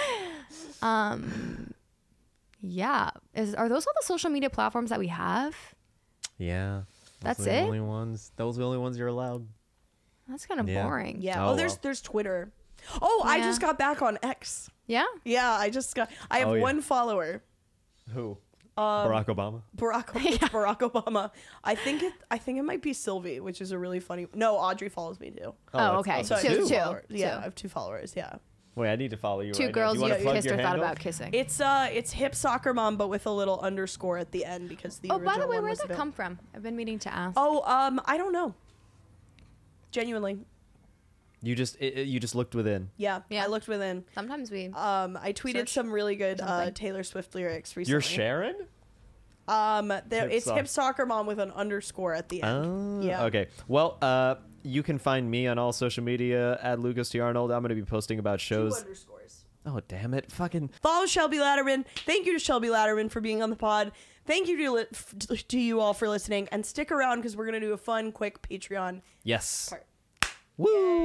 Um, yeah. Is are those all the social media platforms that we have? Yeah. Those That's are the it? Only ones. Those are the only ones you're allowed. That's kind of Yeah. boring. Yeah. Oh, Oh, there's well. there's Twitter. Oh, I Yeah. just got back on X. Yeah. Yeah, I just got. I have Oh, yeah. one follower. Who? Um, Barack Obama. Barack, it's Barack Obama. I think it. I think it might be Sylvie, which is a really funny. No, Audrey follows me too. Oh, that's- okay. that's So I Two, have two. followers. Yeah, Two. I have two followers. Yeah. Wait, I need to follow you Two right now. girls Do you, you, wanna plug kissed your or thought handle? about kissing. It's uh, it's hip soccer mom, but with a little underscore at the end because the Oh, by the original way, one where'd was a that bit- come from? I've been meaning to ask. Oh, um, I don't know. Genuinely, You just it, it- you just looked within. yeah, Yeah. I looked within. Sometimes we. Um, I tweeted Search some really good uh, something. Taylor Swift lyrics recently. You're Sharon? Um, there, Hip it's soc- hip soccer mom with an underscore at the end. Oh, yeah. Okay. Well, uh, you can find me on all social media at Lucas T. Arnold. I'm going to be posting about Two shows. underscores. Oh, damn it. Fucking. Follow Shelby Latterman. Thank you to Shelby Latterman for being on the pod. Thank you to li- f- to you all for listening, and stick around because we're gonna do a fun, quick Patreon Yes. part. Woo!